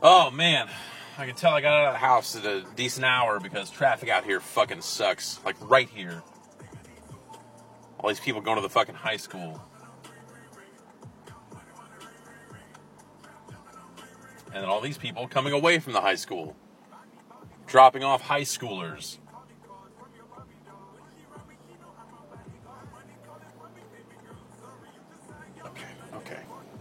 Oh, man. I can tell I got out of the house at a decent hour because traffic out here fucking sucks. Like, right here. All these people going to the fucking high school. And then all these people coming away from the high school. Dropping off high schoolers. Okay.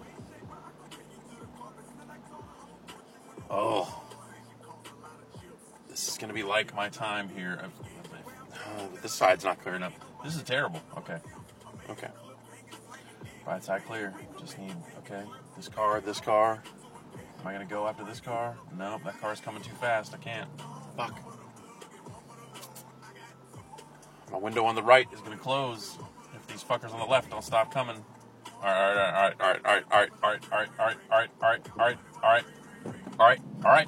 Oh. This is going to be like my time here. This side's not clear enough. This is terrible. Okay. Right side clear. Just need, okay. This car. Am I going to go after this car? No, that car's coming too fast. I can't. Fuck. My window on the right is going to close if these fuckers on the left don't stop coming. All right.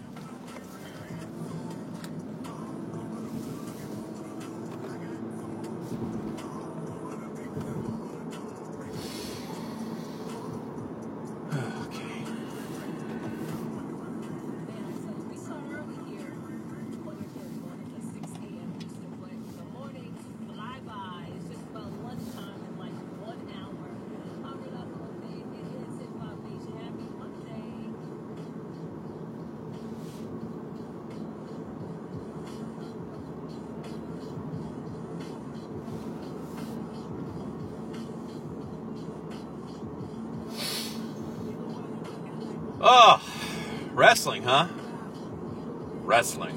Oh, wrestling, huh? Wrestling.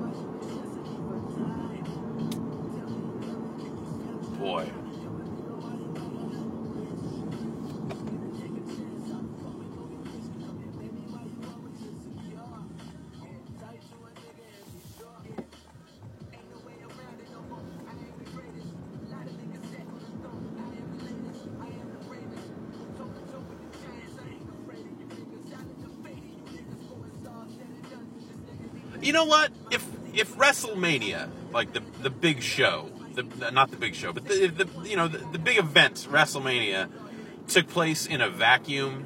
Boy. You know what? If WrestleMania, like the big show, not the big show, but the big event, WrestleMania, took place in a vacuum,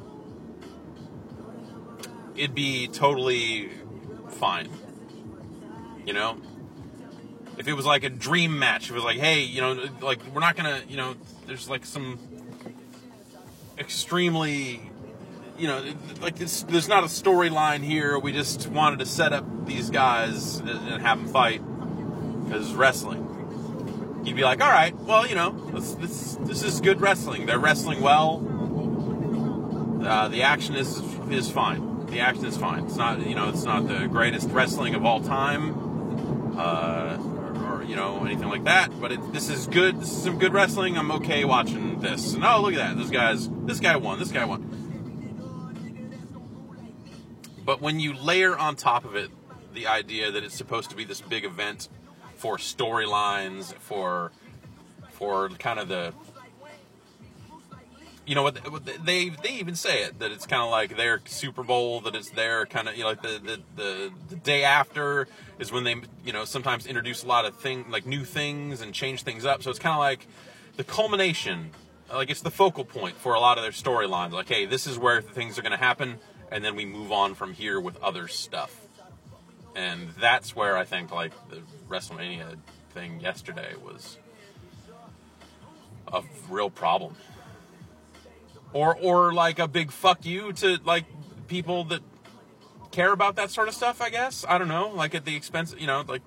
it'd be totally fine. You know? If it was like a dream match, if it was like, hey, like we're not gonna, there's like some extremely, like there's not a storyline here. We just wanted to set up these guys and have them fight because wrestling. You'd be like, all right, well, this is good wrestling. They're wrestling well. The action is fine. The action is fine. It's not, it's not the greatest wrestling of all time, or anything like that. But this is good. This is some good wrestling. I'm okay watching this. And oh, look at that. This guy won. But when you layer on top of it the idea that it's supposed to be this big event for storylines, for kind of the, what they even say it, that it's kind of like their Super Bowl, that it's their kind of, like the day after is when they, sometimes introduce a lot of new things and change things up. So it's kind of like the culmination, like it's the focal point for a lot of their storylines. Like, hey, this is where things are going to happen. And then we move on from here with other stuff. And that's where I think, like, the WrestleMania thing yesterday was a real problem. Or like, a big fuck you to, like, people that care about that sort of stuff, I guess. I don't know. Like, at the expense, like...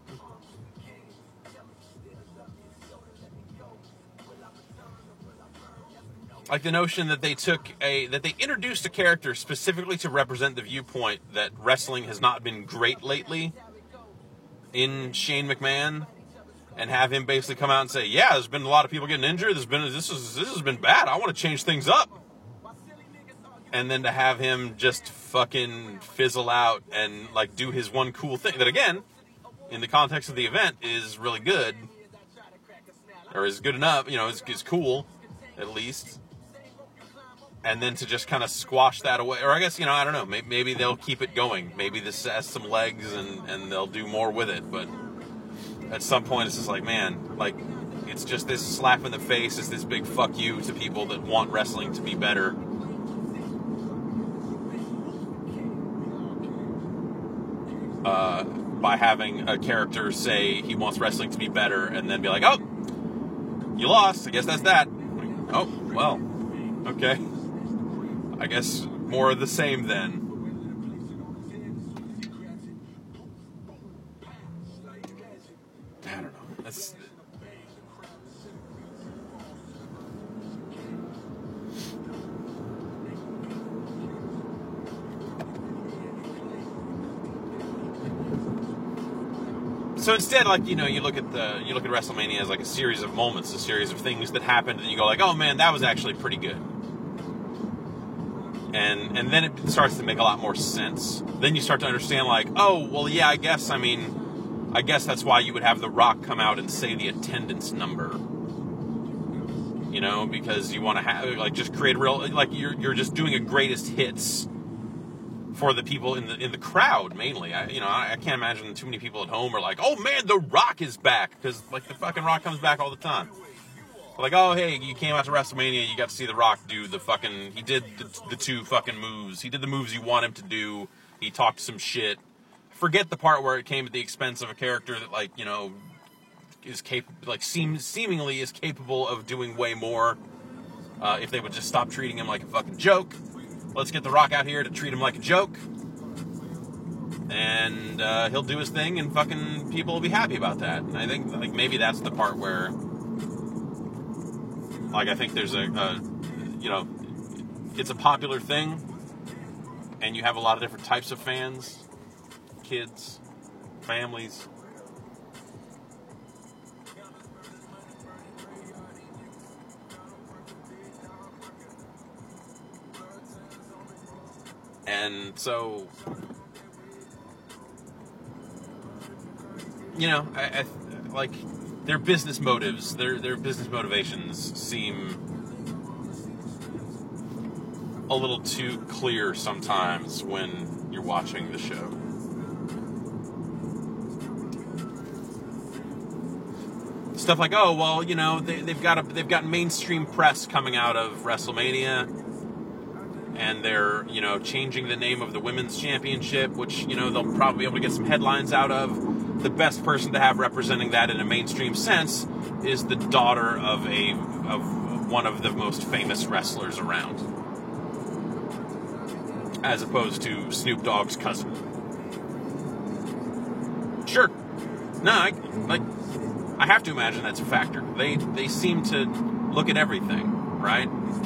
Like the notion that they introduced a character specifically to represent the viewpoint that wrestling has not been great lately in Shane McMahon, and have him basically come out and say, yeah, there's been a lot of people getting injured. This has been bad. I want to change things up. And then to have him just fucking fizzle out and like do his one cool thing that, again, in the context of the event is really good, or is good enough, is cool at least. And then to just kind of squash that away. Or I guess, I don't know. Maybe they'll keep it going. Maybe this has some legs and they'll do more with it. But at some point, it's just like, man, like, it's just this slap in the face. It's this big fuck you to people that want wrestling to be better. by having a character say he wants wrestling to be better and then be like, oh, you lost. I guess that's that. Oh, well, okay. I guess more of the same then. I don't know. That's... So instead, like, you know, you look at WrestleMania as like a series of moments, a series of things that happened, and you go like, oh man, that was actually pretty good. And then it starts to make a lot more sense. Then you start to understand, like, oh, well, yeah, I guess that's why you would have The Rock come out and say the attendance number. You know, because you want to have, like, just create real, like, you're just doing a greatest hits for the people in the crowd, mainly. I can't imagine too many people at home are like, oh man, The Rock is back, because like the fucking Rock comes back all the time. Like, oh hey, you came out to WrestleMania, you got to see The Rock do he did the two fucking moves. He did the moves you want him to do. He talked some shit. Forget the part where it came at the expense of a character that, like, you know, is capable, like seemingly is capable of doing way more. If they would just stop treating him like a fucking joke. Let's get The Rock out here to treat him like a joke. And he'll do his thing and fucking people will be happy about that. And I think, like, maybe that's the part where, like, I think there's you know, it's a popular thing. And you have a lot of different types of fans. Kids. Families. And so, you know, I like their business motives, their business motivations seem a little too clear sometimes when you're watching the show. Stuff like, oh well, you know, they've got mainstream press coming out of WrestleMania. And they're, you know, changing the name of the women's championship, which, you know, they'll probably be able to get some headlines out of. The best person to have representing that in a mainstream sense is the daughter of one of the most famous wrestlers around, as opposed to Snoop Dogg's cousin. Sure, no, I have to imagine that's a factor. They seem to look at everything, right?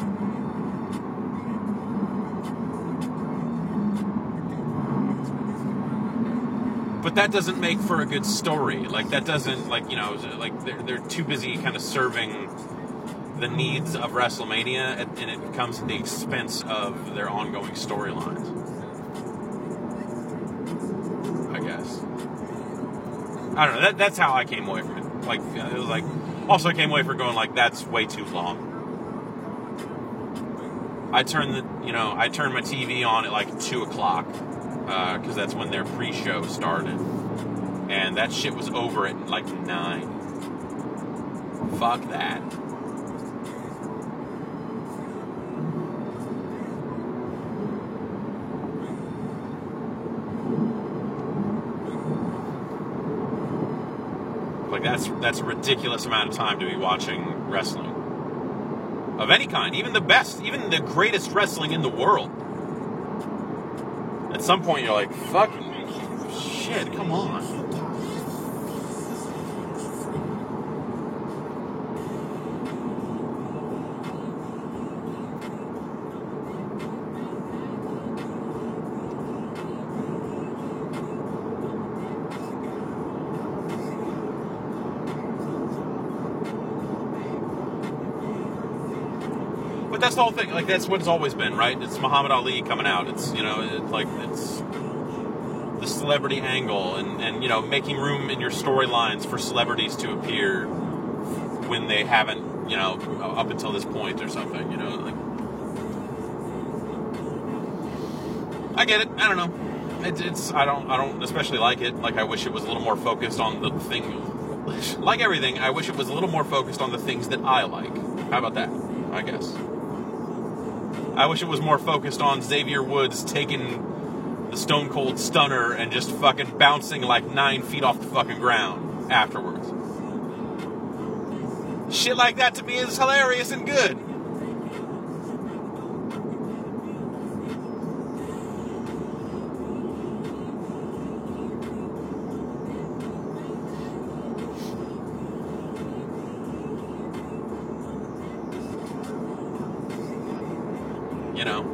But that doesn't make for a good story. Like, that doesn't, like, you know, like, they're too busy kind of serving the needs of WrestleMania, and it comes at the expense of their ongoing storylines. I guess. I don't know. That's how I came away from it. Like, it was like, also I came away from going, like, that's way too long. I turned my TV on at like 2 o'clock. Because that's when their pre-show started. And that shit was over at like 9. Fuck that. Like, that's a ridiculous amount of time to be watching wrestling. Of any kind. Even the best, even the greatest wrestling in the world. At some point, you're like, fucking shit, come on. But that's the whole thing. Like, that's what it's always been, right? It's Muhammad Ali coming out. It's, you know, it's the celebrity angle and you know, making room in your storylines for celebrities to appear when they haven't, you know, up until this point or something, you know, like, I get it. I don't know. I don't especially like it. Like, I wish it was a little more focused on the thing. Like everything, I wish it was a little more focused on the things that I like. How about that? I guess. I wish it was more focused on Xavier Woods taking the Stone Cold Stunner and just fucking bouncing like 9 feet off the fucking ground afterwards. Shit like that to me is hilarious and good. You know,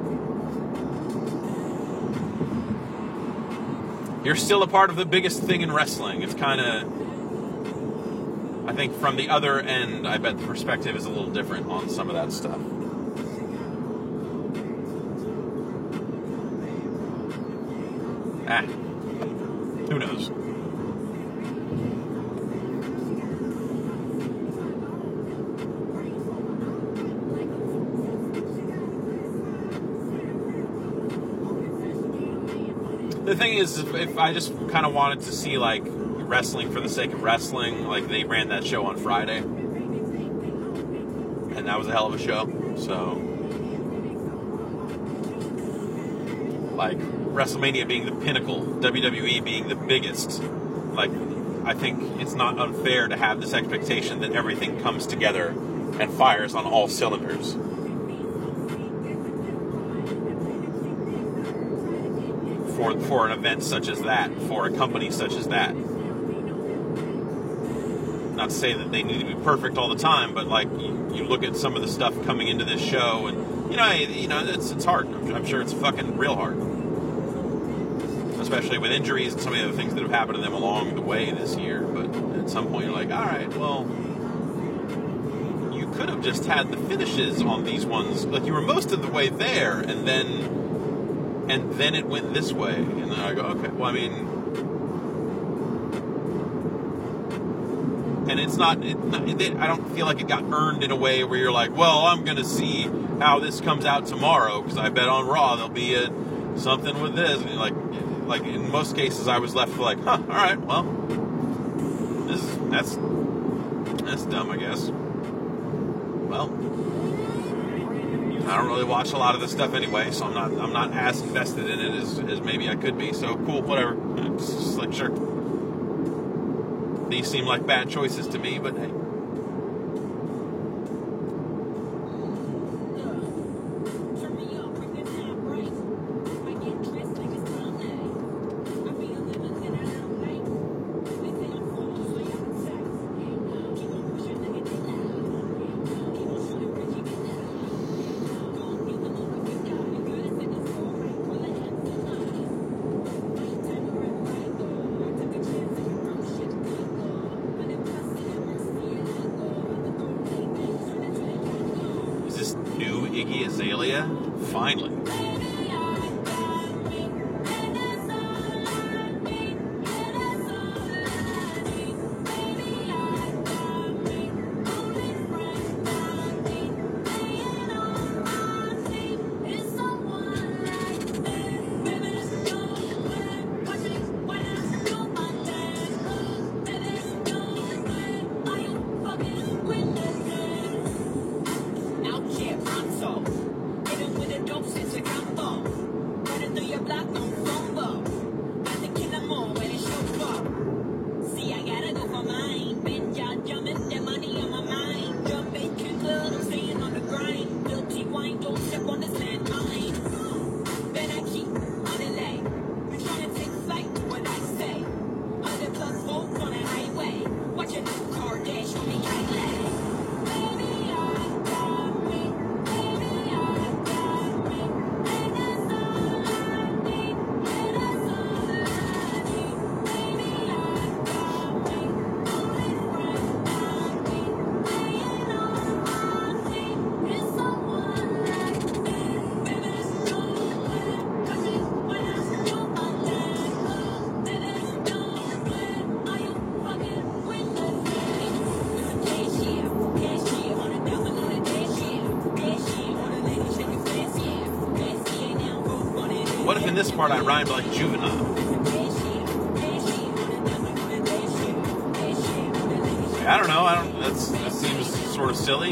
you're still a part of the biggest thing in wrestling. It's kind of, I think from the other end, I bet the perspective is a little different on some of that stuff. Who knows? The thing is, if I just kind of wanted to see, like, wrestling for the sake of wrestling, like, they ran that show on Friday. And that was a hell of a show. So, like, WrestleMania being the pinnacle, WWE being the biggest, like, I think it's not unfair to have this expectation that everything comes together and fires on all cylinders. For an event such as that, for a company such as that. Not to say that they need to be perfect all the time, but like you look at some of the stuff coming into this show, and you know it's hard. I'm sure it's fucking real hard, especially with injuries and some of the other things that have happened to them along the way this year. But at some point, you're like, all right, well, you could have just had the finishes on these ones, like you were most of the way there, and then it went this way. And then I go, okay, well, I mean, and it's not, I don't feel like it got earned in a way where you're like, well, I'm going to see how this comes out tomorrow, because I bet on Raw there'll be something with this. And like in most cases, I was left like, all right, well, that's dumb, I guess. Well, I don't really watch a lot of this stuff anyway, so I'm not as invested in it as maybe I could be. So cool, whatever. It's just like, sure. These seem like bad choices to me, but hey. Iggy Azalea? Finally. What if in this part I rhymed like Juvenile? I don't know. That seems sort of silly.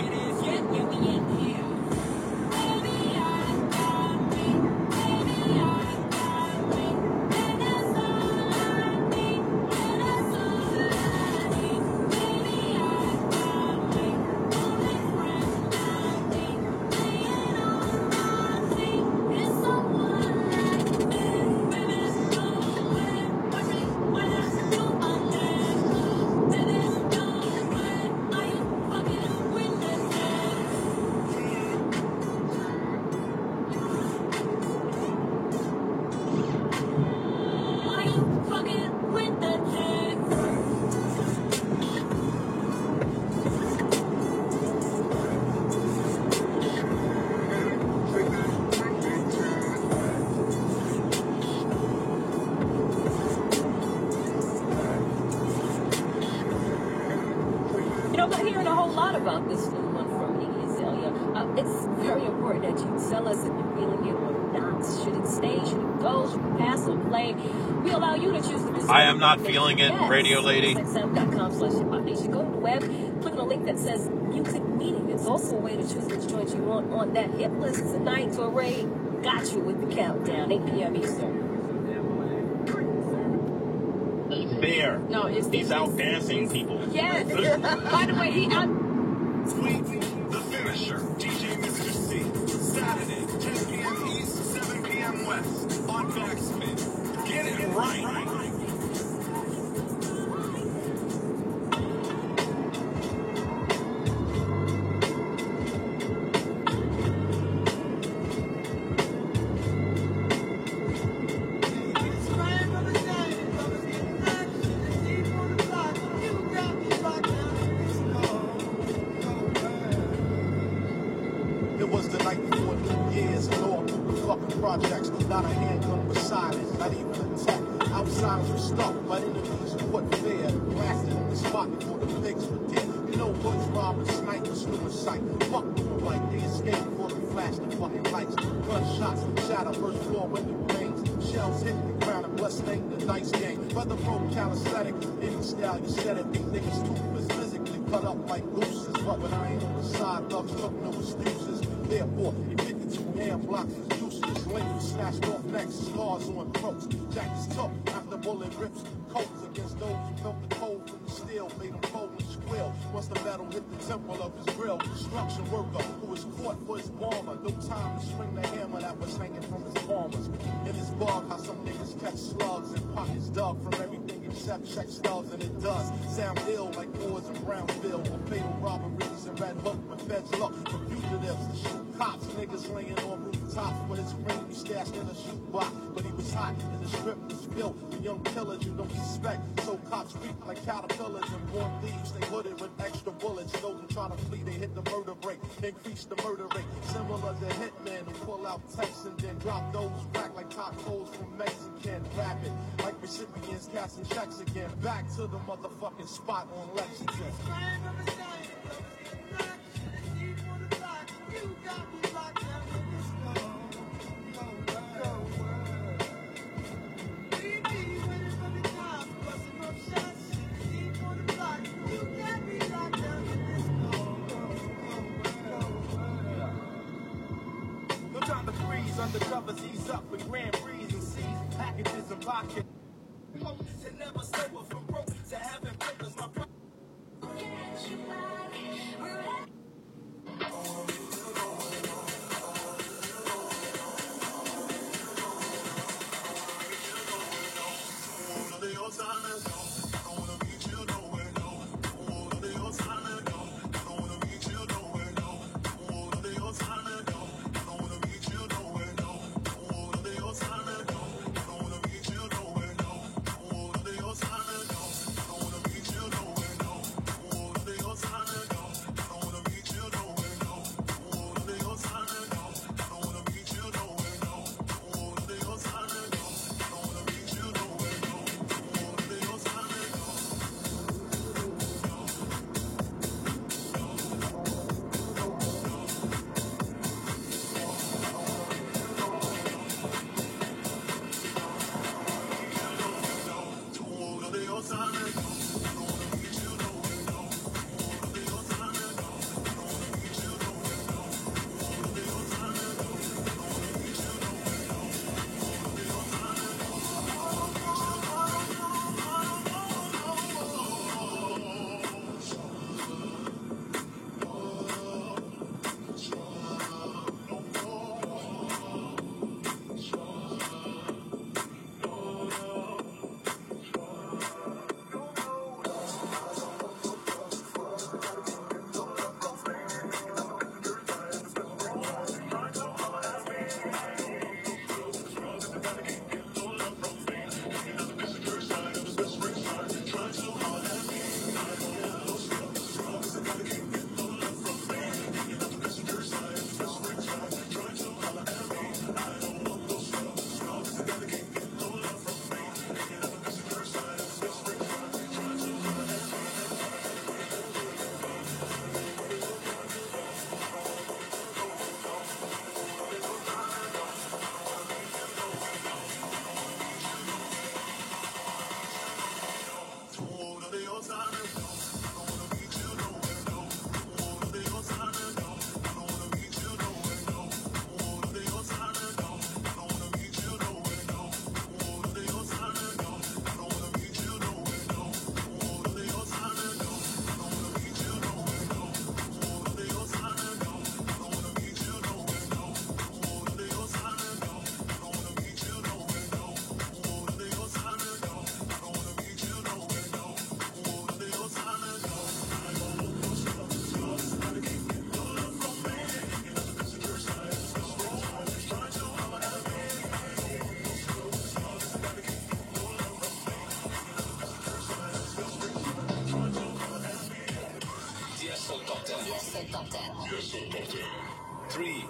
thought about this new one from Iggy Azalea. It's very important that you tell us if you're feeling it or not. Should it stay? Should it go? Should it pass or play? We allow you to choose the decision. I am not feeling it, Radio Lady. SiriusXM.com/hip-hop-nation. Go to the web, click on the link that says Music Meeting. It's also a way to choose which joint you want on that hit list tonight. Torre got you with the countdown, 8 p.m. Eastern. There. No, he's out dancing people. Yes. By the way, he out. Tweet the finisher, DJ Mr. C. Saturday, 10 p.m. East, 7 p.m. West, on Backspin. Get it right. It was the night before New Year's, and all through the fucking projects. Not a handgun beside it, not even a tech. Outsiders were stuck, but enemies put fear. Blasted in the spot before the pigs were dead. You know, hoods, robbers, snipers, suicide. Fuck them like they escaped before they flashed the fucking lights. Gunshots shatter, first floor window panes. Shells hit the ground and blood stained the dice game. Weather broke calisthenic, any style you said it. These niggas toothless, physically cut up like gooses. But when I ain't on the side, thugs took no excuses. Therefore, you 52 hand blocks is useless. Limbs snatched off necks, scars on throats. Jackets took after bullet rips coats against those who felt the cold from the steel. Made them fold and squill. Once the metal hit the temple of his grill, construction worker who was caught for his bomber. No time to swing the hammer that was hanging from his palmers. In his bug, how some niggas catch slugs and pockets dug from everything except check stubs, and it does sound ill like wars in Brownsville or fatal robberies in Red Hook when feds look for fugitives to shoot cops. Niggas laying on rooftops with his ring stashed in a shoebox, but he was hot and the strip was filled with young killers you don't suspect. So cops reek like caterpillars and born thieves. They hooded with extra bullets. Those who try to flee, they hit the murder break, increase the murder rate. Similar to hitmen who pull out texts and then drop those rack like tacos from Mexican. Rapid like recipients casting checks again. Back to the motherfucking spot on Lexington. No time to freeze, undercovers ease up with Grand Prix and seize packages and pockets. To never sober from broke to having papers, my brother. Three.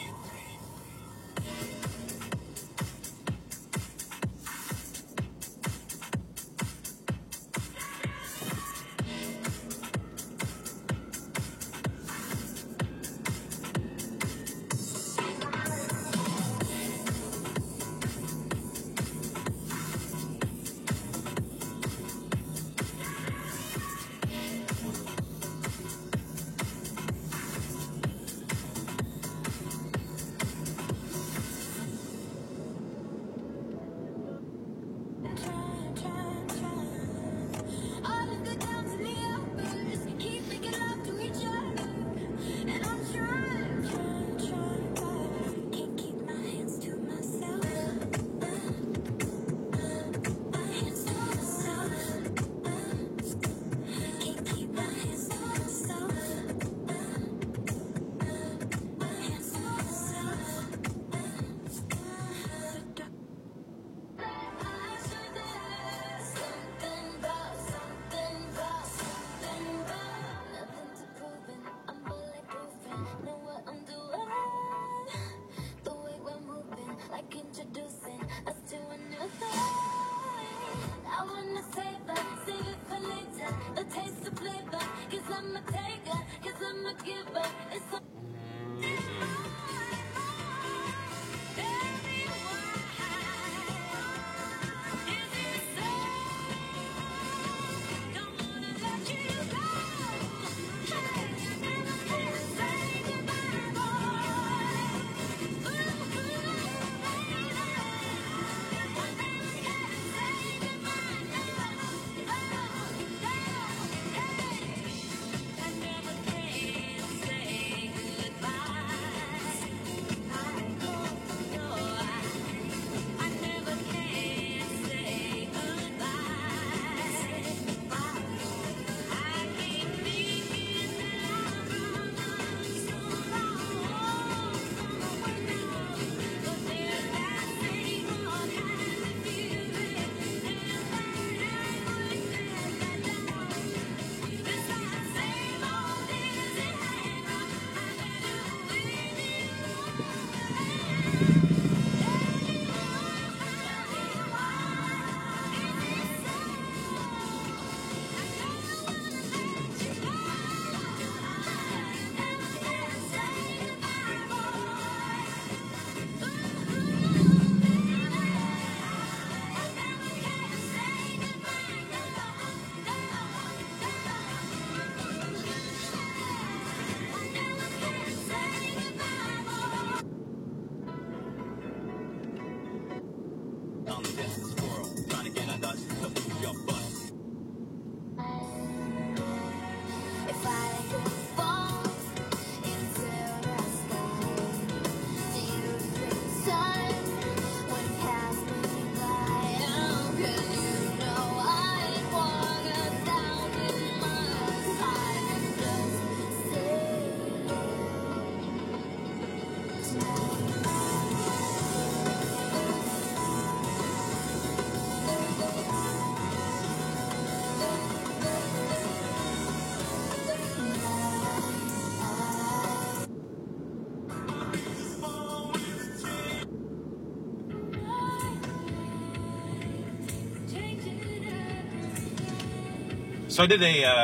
So I did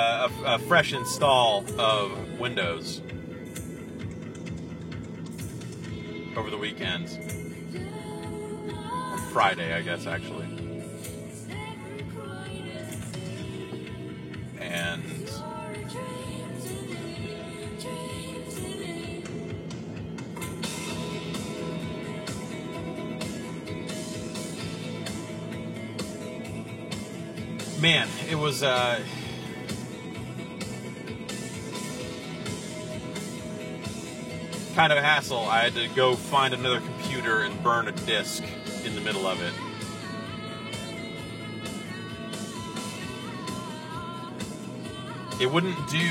a fresh install of Windows over the weekend. On Friday, I guess, actually. And man, it was kind of a hassle. I had to go find another computer and burn a disk in the middle of it. It wouldn't do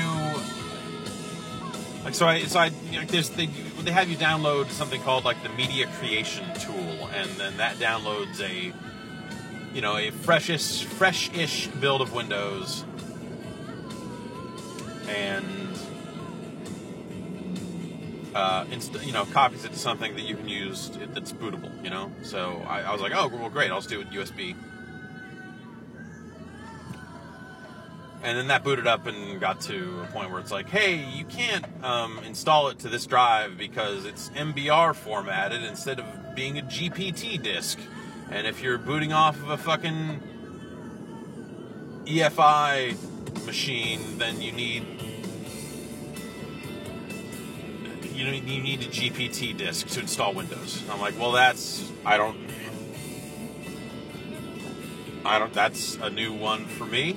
like so. They have you download something called like the Media Creation tool, and then that downloads a fresh-ish build of Windows, and copies it to something that you can use that's bootable, So I was like, oh, well, great, I'll just do it USB. And then that booted up and got to a point where it's like, hey, you can't install it to this drive because it's MBR formatted instead of being a GPT disk. And if you're booting off of a fucking EFI machine, then you need a GPT disk to install Windows. And I'm like, well, that's a new one for me.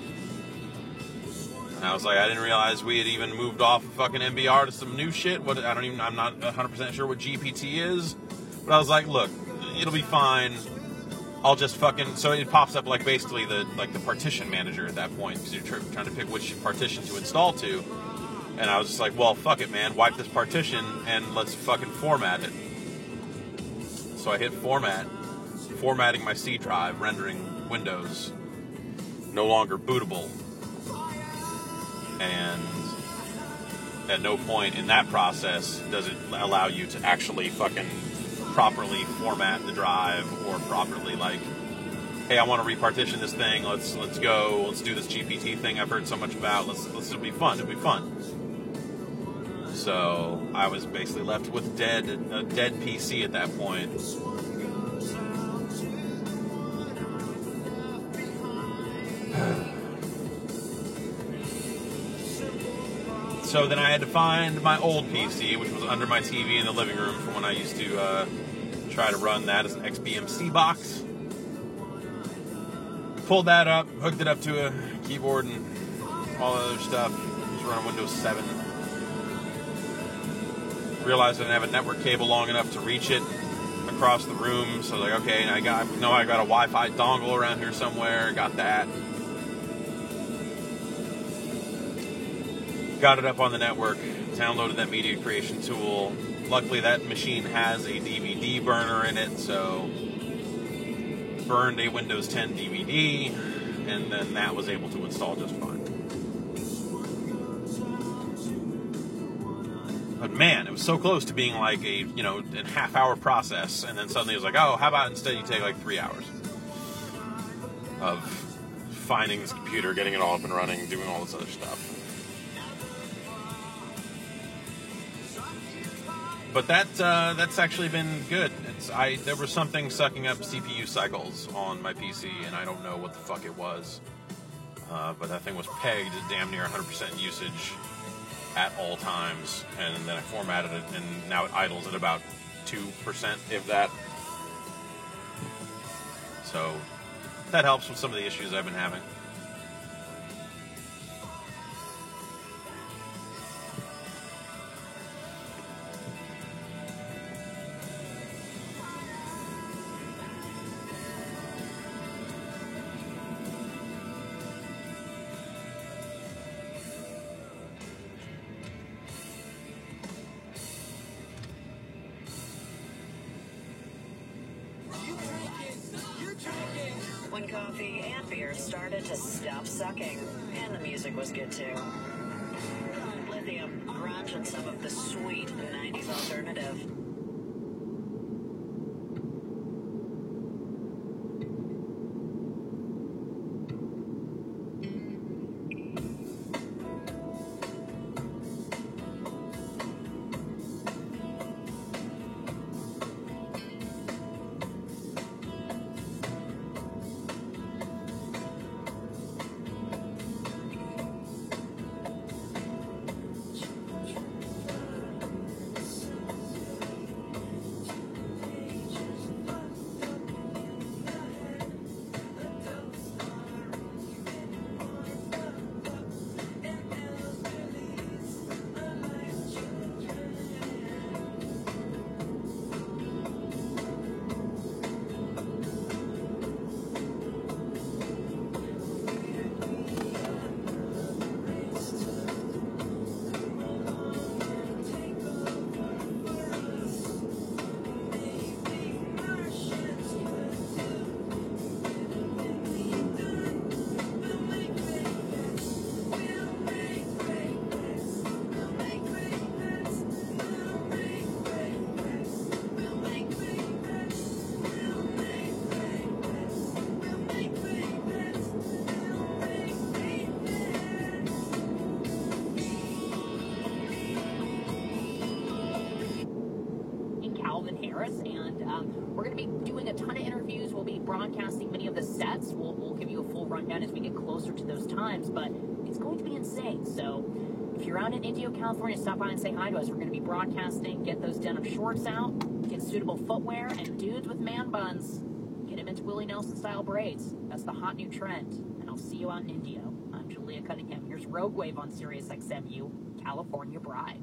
And I was like, I didn't realize we had even moved off of fucking MBR to some new shit. I'm not 100% sure what GPT is. But I was like, look, it'll be fine. I'll just so it pops up like basically the partition manager at that point, because you're trying to pick which partition to install to. And I was just like, well, fuck it, man. Wipe this partition and let's fucking format it. So I hit format, formatting my C drive, rendering Windows no longer bootable. And at no point in that process does it allow you to actually fucking properly format the drive, or properly hey, I want to repartition this thing. Let's go. Let's do this GPT thing I've heard so much about. It'll be fun. So I was basically left with a dead PC at that point. So then I had to find my old PC, which was under my TV in the living room from when I used to try to run that as an XBMC box. Pulled that up, hooked it up to a keyboard and all that other stuff. Just running Windows 7. Realized I didn't have a network cable long enough to reach it across the room. So I was like, okay, I got a Wi-Fi dongle around here somewhere. Got that. Got it up on the network, downloaded that media creation tool. Luckily, that machine has a DVD burner in it, so burned a Windows 10 DVD, and then that was able to install just fine. But man, it was so close to being like a half-hour process, and then suddenly it was like, oh, how about instead you take 3 hours of finding this computer, getting it all up and running, doing all this other stuff. But that's actually been good. There was something sucking up CPU cycles on my PC, and I don't know what the fuck it was. But that thing was pegged at damn near 100% usage at all times, and then I formatted it, and now it idles at about 2%, if that. So that helps with some of the issues I've been having. When coffee and beer started to stop sucking, and the music was good too. Lithium, grunge, and some of the sweet 90s alternative. broadcasting many of the sets. We'll give you a full rundown as we get closer to those times, but it's going to be insane. So if you're out in Indio, California, stop by and say hi to us. We're going to be broadcasting. Get those denim shorts out, get suitable footwear, and dudes with man buns, get them into Willie Nelson-style braids. That's the hot new trend, and I'll see you out in Indio. I'm Julia Cunningham. Here's Rogue Wave on Sirius XMU, California Bride.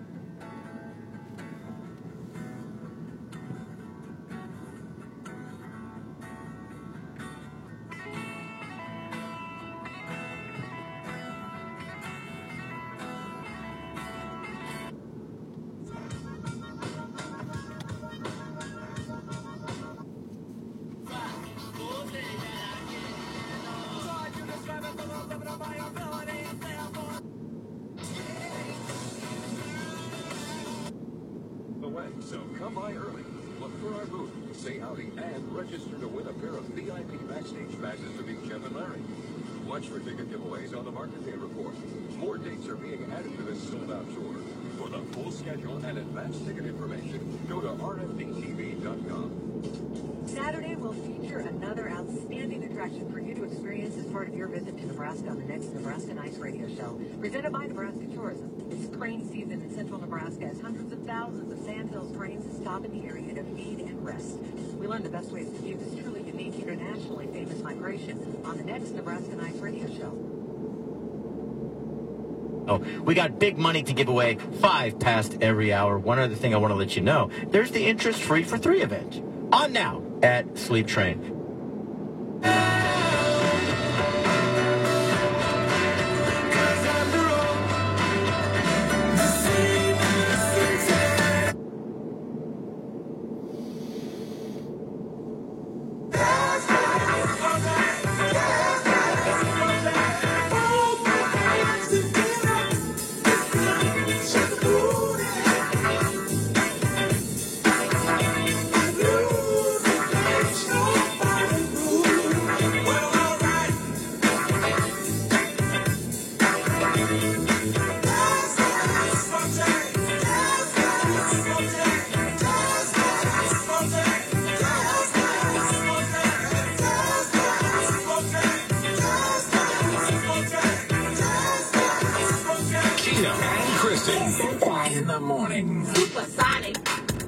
So come by early, look for our booth, say howdy, and register to win a pair of VIP backstage passes to meet Jeff and Larry. Watch for ticket giveaways on the Market Day Report. More dates are being added to this sold-out tour. For the full schedule and advance ticket information, go to rfdtv.com. Saturday will feature another outstanding attraction for you to experience as part of your visit to Nebraska on the next Nebraska Nights radio show, presented by Nebraska Tourism. It's crane season in central Nebraska as hundreds of thousands of Sandhills cranes stop in the area to feed and rest. We learn the best ways to view this truly unique, internationally famous migration on the next Nebraska Nights radio show. Oh, we got big money to give away 5 past every hour. One other thing I want to let you know, there's the interest-free for 3 event. On now at Sleep Train. In the morning. Supersonic.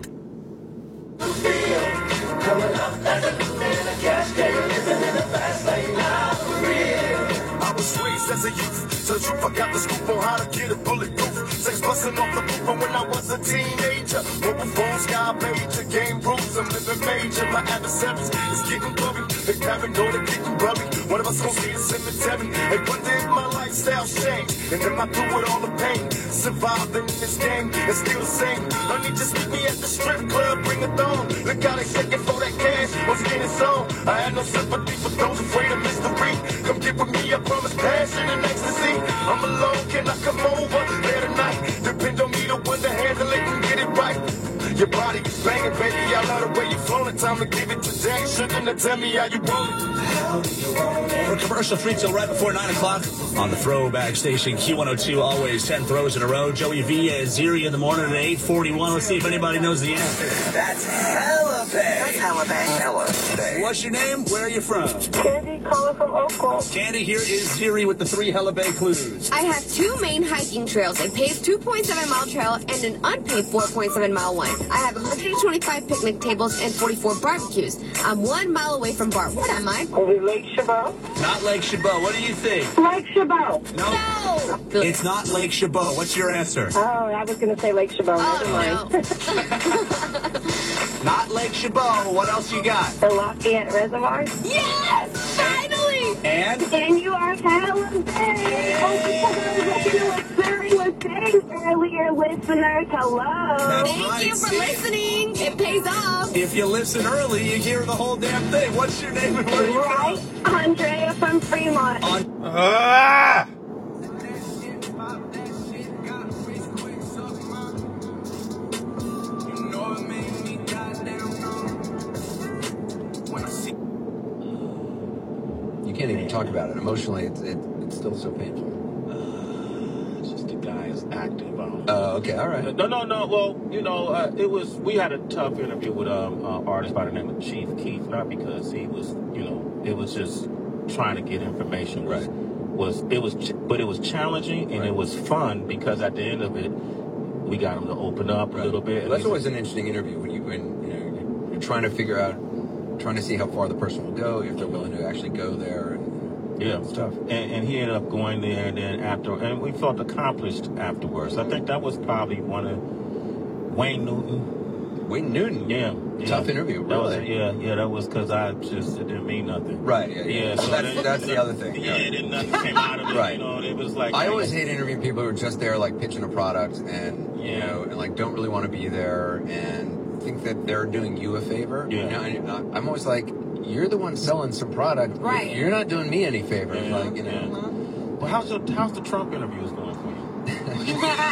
I was raised as a youth, so the truth I got the scoop on how to get a bulletproof. Sex busting off the roof when I was a teenager. Mobile phone, sky pager, game rules, I'm living major. My adversaries is getting blurry, they paranoid and getting buried. One of us gon' see the cemetery. And one day my lifestyle changed, and then I threw with all the pain. Surviving in this game, it's still the same. Honey, just meet me at the strip club, bring a thong. Look out, they shaking for that cash, what's getting sold. I had no sympathy for those afraid of mystery. Come get with me, I promise passion and ecstasy. I'm alone, can I come over there tonight? Depend on me to win the handle it and get it right. Your body is banging, baby, I love the way you flowing. Time to give it to Jack Sugar to tell me how you want it. For commercial free till right before 9 o'clock on the throwback station Q102, always 10 throws in a row. Joey V and Ziri in the morning at 8:41. Let's see if anybody knows the answer. That's hella big. That's hella big. Hella big. What's your name? Where are you from? Candy calling from Oakville. Candy, here is Ziri with the 3 Hella Bay clues. I have 2 main hiking trails, a paved 2.7-mile trail and an unpaved 4.7-mile one. I have 125 picnic tables and 44 barbecues. I'm 1 mile away from bar. What am I? Lake Chabot. Not Lake Chabot. What do you think? Lake Chabot. No. It's not Lake Chabot. What's your answer? Oh, I was going to say Lake Chabot. Never mind. Not Lake Chabot. What else you got? The Lafayette Reservoir. Yes! Finally! And you are hella big. Oh, earlier, listeners. Hello. Thank you for listening. It pays off. If you listen early, you hear the whole damn thing. What's your name and where are you from? Andrea from Fremont. You can't even talk about it. Emotionally, it's still so painful. It's just a guy who's active. Okay, all right. No. Well, you know, it was. We had a tough interview with an artist by the name of Chief Keef, not because he was, you know, it was just trying to get information. But it was challenging and it was fun because at the end of it, we got him to open up a little bit. Well, that's always an interesting interview when you're trying to figure out, trying to see how far the person will go, if they're willing to actually go there and stuff. And he ended up going there, and then and we felt accomplished afterwards. I think that was probably one of Wayne Newton. Wayne Newton? Yeah. Tough interview, really. That was because it didn't mean nothing. Right, yeah. So that's the other thing. Then nothing came out of it. Right. You know, it was like... I always hate interviewing people who are just there, like, pitching a product and, you know, and, like, don't really want to be there and think that they're doing you a favor. Yeah. You know, I'm always like, you're the one selling some product. Right. You're not doing me any favors. Yeah, like, you know. Well, how's the Trump interviews going for you?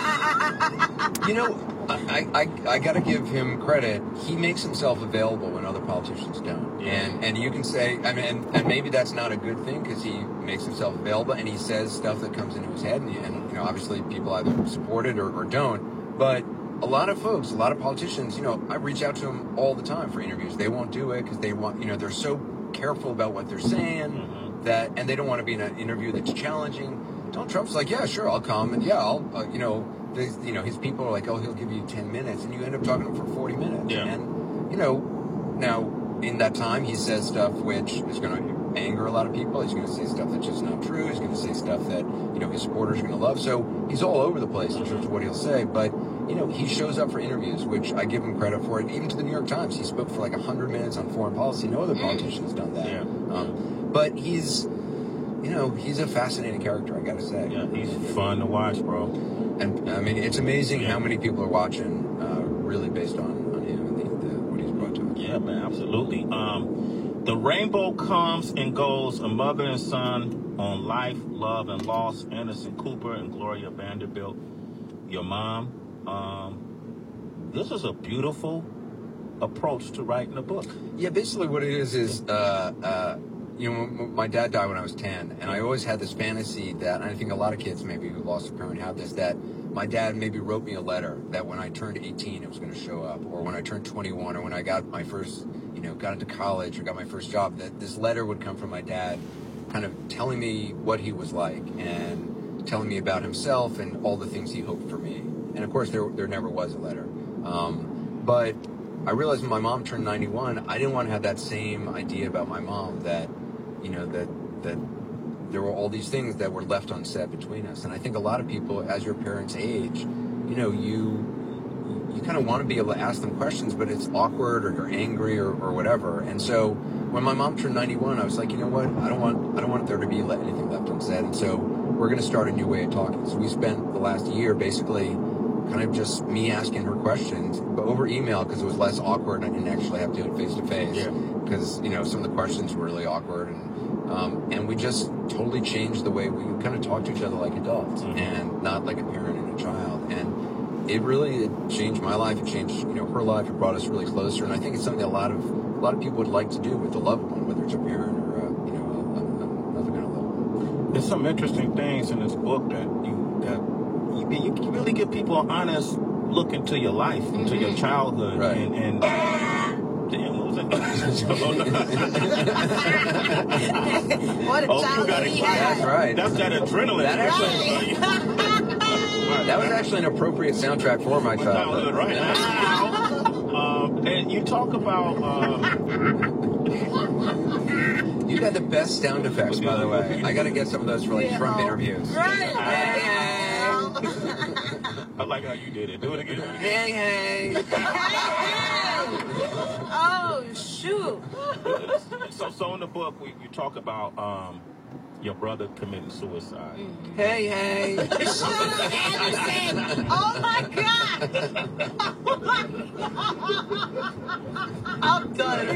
You know, I got to give him credit. He makes himself available when other politicians don't. Yeah. And you can say, I mean, and maybe that's not a good thing because he makes himself available and he says stuff that comes into his head. And you know, obviously people either support it or don't. But a lot of folks, a lot of politicians, you know, I reach out to them all the time for interviews. They won't do it because they want, you know, they're so careful about what they're saying and they don't want to be in an interview that's challenging. Donald Trump's like, yeah, sure, I'll come, and yeah, I'll, you know, his people are like, oh, he'll give you 10 minutes, and you end up talking to him for 40 minutes. Yeah. And, you know, now, in that time, he says stuff which is going to anger a lot of people. He's going to say stuff that's just not true. He's going to say stuff that, you know, his supporters are going to love. So he's all over the place in terms of what he'll say, but, you know, he shows up for interviews, which I give him credit for. Even to the New York Times, he spoke for like 100 minutes on foreign policy. No other politician has done that. Yeah. But he's, you know, he's a fascinating character, I gotta say. Yeah, he's fun to watch, bro. And, I mean, it's amazing how many people are watching really based on him and what he's brought to us. Yeah, man, absolutely. The rainbow comes and goes, a mother and son on Life, Love, and Loss, Anderson Cooper and Gloria Vanderbilt, your mom. This is a beautiful approach to writing a book. Yeah, basically what it is, you know, my dad died when I was 10, and I always had this fantasy that, and I think a lot of kids maybe who lost a parent have this, that my dad maybe wrote me a letter that when I turned 18 it was going to show up, or when I turned 21, or when I got my first, you know, got into college or got my first job, that this letter would come from my dad kind of telling me what he was like and telling me about himself and all the things he hoped for me. And of course there never was a letter. But I realized when my mom turned 91, I didn't want to have that same idea about my mom, that, you know, that there were all these things that were left unsaid between us. And I think a lot of people, as your parents age, you know, you kind of want to be able to ask them questions, but it's awkward or you're angry or whatever. And so when my mom turned 91, I was like, you know what? I don't want there to be anything left unsaid. And so we're going to start a new way of talking. So we spent the last year basically kind of just me asking her questions, but over email because it was less awkward and I didn't actually have to do it face to face. Because, you know, some of the questions were really awkward, and we just totally changed the way we kind of talk to each other like adults and not like a parent and a child. And it changed my life. It changed, you know, her life. It brought us really closer. And I think it's something that a lot of people would like to do with a loved one, whether it's a parent or you know, another kind of loved one. There's some interesting things in this book that you really give people an honest look into your life, into your childhood, right. and damn, what was that? What a childhood he had. That's right. That's that adrenaline. That was actually an appropriate soundtrack for my childhood. Right now. And you talk about. You got the best sound effects, by the way. I got to get some of those for like Trump interviews. Right. I like how you did it. Do it again. Hey. Oh, shoot. So in the book, you talk about your brother committing suicide. Hey. Sean Anderson. Oh, my God. Oh, my God. I'm done.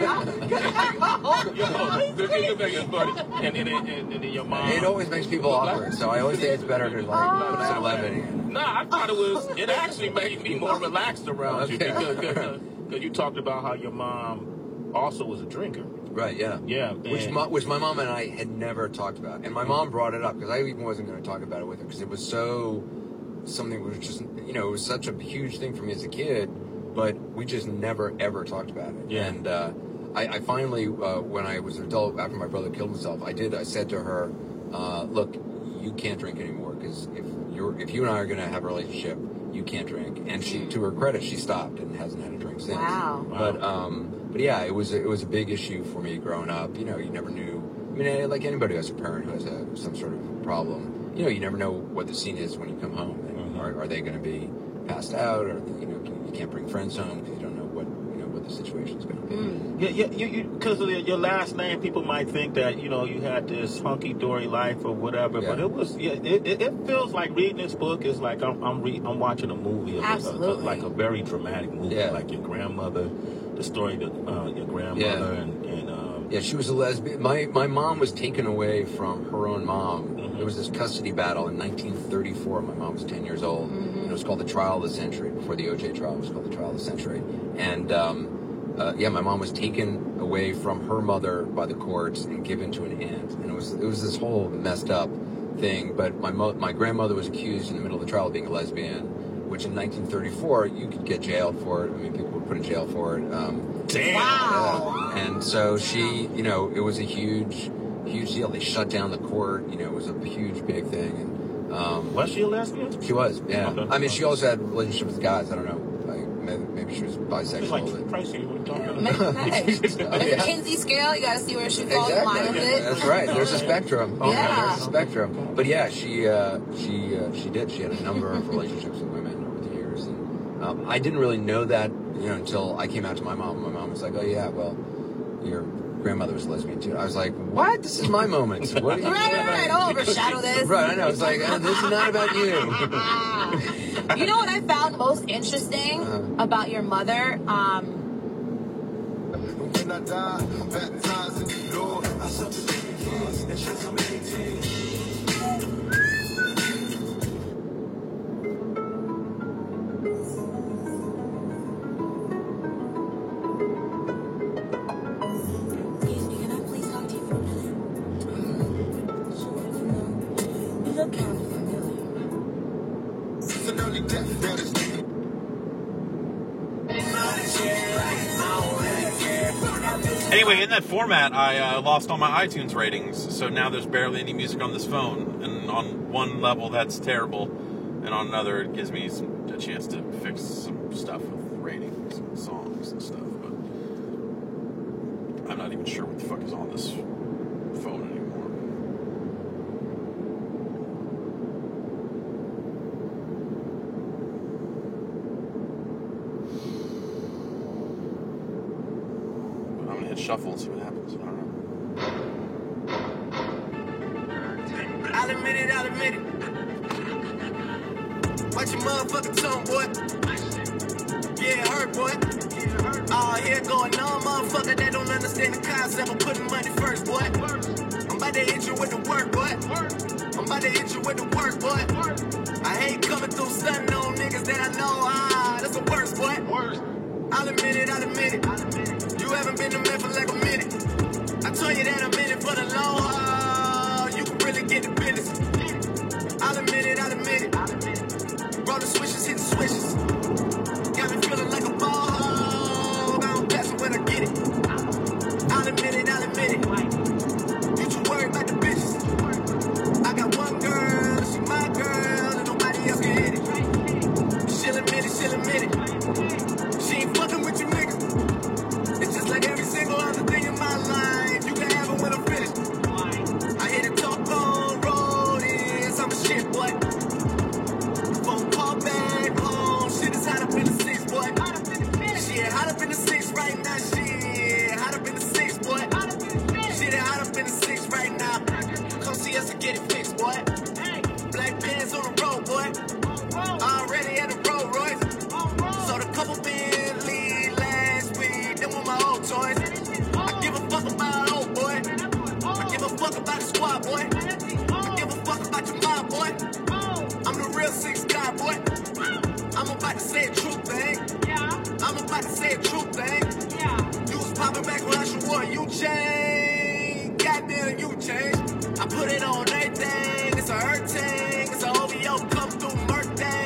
And your mom. It always makes people awkward, so I always think it's better to put some levity in. No, I thought it actually made me more relaxed around you because you talked about how your mom also was a drinker. Right, yeah. Yeah. Which my mom and I had never talked about. And my mom brought it up because I even wasn't going to talk about it with her because it was so something that was just, you know, it was such a huge thing for me as a kid, but we just never ever talked about it. Yeah. And I finally, when I was an adult, after my brother killed himself, I said to her, look, you can't drink anymore, because if you and I are going to have a relationship, you can't drink. And she, to her credit, she stopped and hasn't had a drink since. Wow. But yeah, it was a big issue for me growing up. You know, you never knew. I mean, like anybody who has a parent who has some sort of problem, you know, you never know what the scene is when you come home. And are they going to be passed out, or you know, you can't bring friends home because you don't know what the situation's going to be. Yeah, because of your last name, people might think that, you know, you had this hunky-dory life or whatever, but it was, it feels like reading this book is like I'm watching a movie, like a very dramatic movie, like your grandmother, the story of your grandmother, and she was a lesbian. My mom was taken away from her own mom. There was this custody battle in 1934. My mom was 10 years old. And it was called the Trial of the Century. Before the O.J. trial, it was called the Trial of the Century. And my mom was taken away from her mother by the courts and given to an aunt. And it was this whole messed up thing. But my grandmother was accused in the middle of the trial of being a lesbian, which in 1934 you could get jailed for it. I mean, people were put in jail for it. Damn. Wow. And so she, you know, it was a huge deal. They shut down the court. You know, it was a huge, big thing. And was she a lesbian? She was, yeah. Okay. I mean, she also had relationships with guys. I don't know. Like, maybe she was bisexual. It's like Tracy, we're talking Kinsey scale, you got to see where she falls in line with it. That's right. There's a spectrum. Yeah. There's a spectrum. But yeah, she did. She had a number of relationships with women over the years. And I didn't really know that, you know, until I came out to my mom. My mom was like, "Oh yeah, well, your grandmother was lesbian too." I was like, "What? This is my moment." What are you right. Don't overshadow this. Right. I know. It's like, this is not about you. You know what I found most interesting about your mother? When I die, I'm baptized in the Lord. I suffered many years and shed so many tears. Anyway, in that format, I lost all my iTunes ratings, so now there's barely any music on this phone. And on one level, that's terrible, and on another, it gives me a chance to fix some stuff with ratings and songs and stuff. But I'm not even sure what the fuck is on this phone anymore. Hit shuffle and see what happens. I don't know. I'll admit it. Watch your motherfucking tongue, boy. Yeah, it hurt, boy. Here going on, motherfucker that don't understand the concept of putting money first, boy. I'm about to hit you with the work, boy. I hate coming through stunting on niggas that I know. That's the worst, boy. I'll admit it. You haven't been a man for like a minute. I told you that I'm in it for the long haul. You can really get the business. I'll admit it. Roll the switches, hit the switches. Got me feeling like a ball hog. I don't pass it when I get it. I'll admit it. You too worried about the bitches. I got one girl, she my girl, and nobody else can hit it. She'll admit it. She ain't fucking with you niggas. It's just like every single other thing in my life. You can have it when I'm finished. I hit a talk on road, I'm a shit, boy. Phone call back home. Shit is hot up in the six, boy. Shit, hot up in the six right now. Shit, hot up in the six, boy. Shit, hot up in the six right now. Come see us and get it fixed, boy. Black bands on the road, boy. Already at the Rolls Royce. Sold a couple Bentley last week. Them were my old toys. I give a fuck about old boy. I give a fuck about the squad, boy. I give a fuck about your mom, boy. I'm the real six guy, boy. I'm about to say a true thing. You was popping back when I should wore you change. Goddamn, you change. I put it on everything. It's a hurt thing. It's a OVO come through murk thing.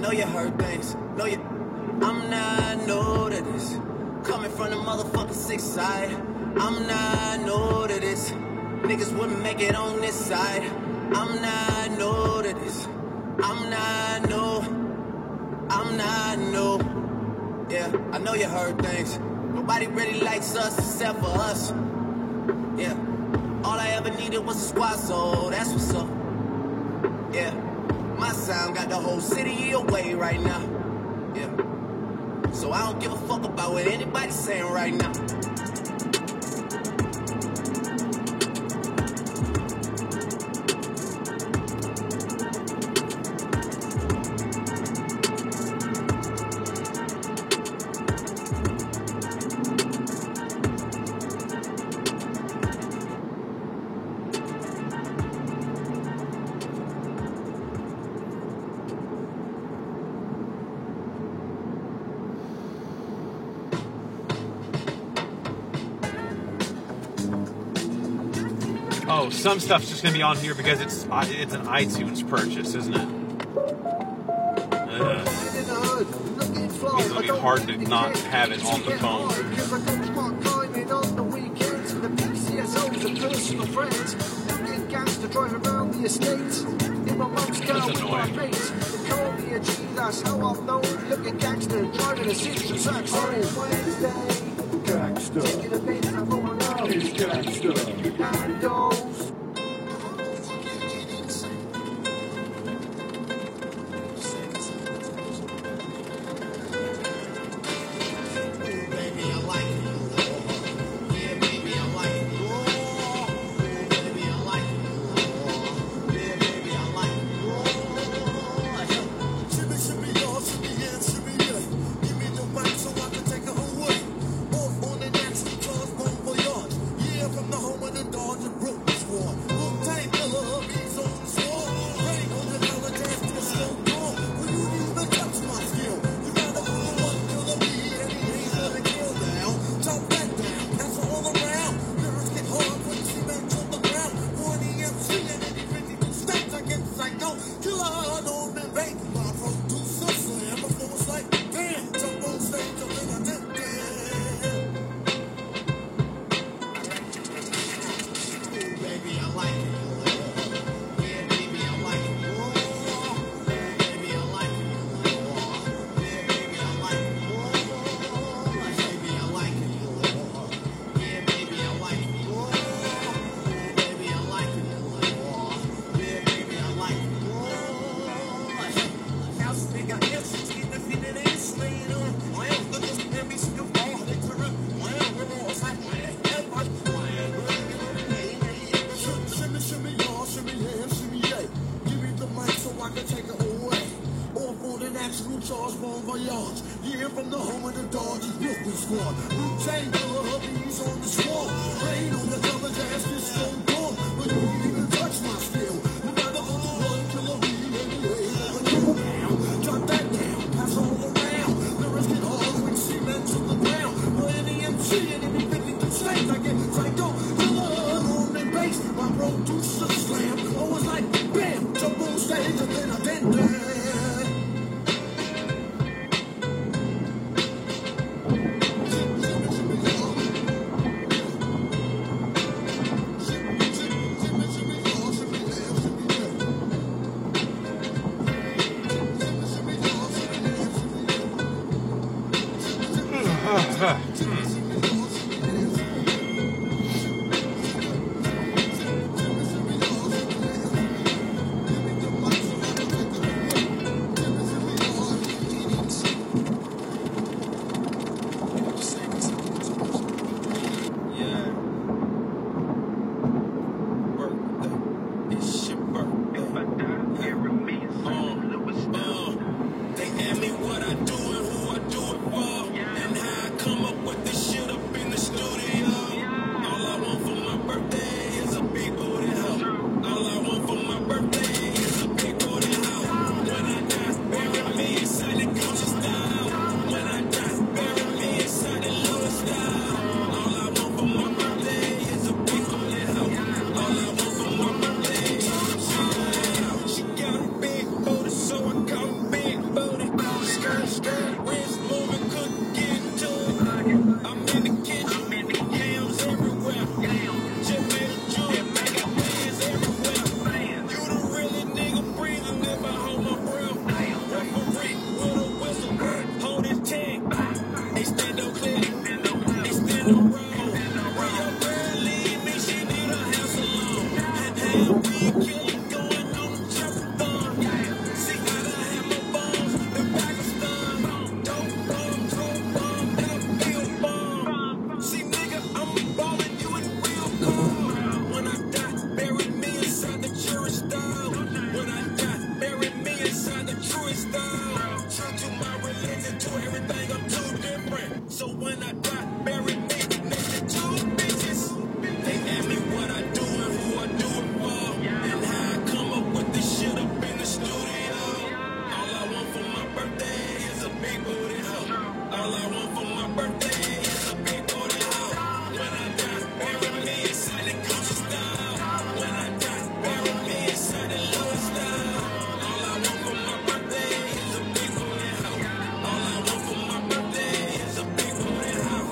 know you heard things. Know you. I'm not new to this. Coming from the motherfucking 6th side. I'm not new to this. Niggas wouldn't make it on this side. I'm not new to this. I'm not new. I'm not new. Yeah, I know you heard things. Nobody really likes us except for us. Yeah, all I ever needed was a squad, so that's what's up. Yeah, my sound got the whole city away right now. Yeah, so I don't give a fuck about what anybody's saying right now. Oh, some stuff's just gonna be on here because it's an iTunes purchase, isn't it? It'll be hard to not have it on the phone. That's annoying. They ask me what I do and who I do it for, and how I come up with this So when I die, bury me next to two bitches. They ask me what I do and who I do it for, and how I come up with this shit up in the studio. All I want for my birthday is a big booty hoe. All I want for my birthday is a big booty hoe. When I die, bury me inside the Gucci style. When I die, bury me inside the Louis style. All I want for my birthday is a big booty hoe. All I want for my birthday is a big booty hoe.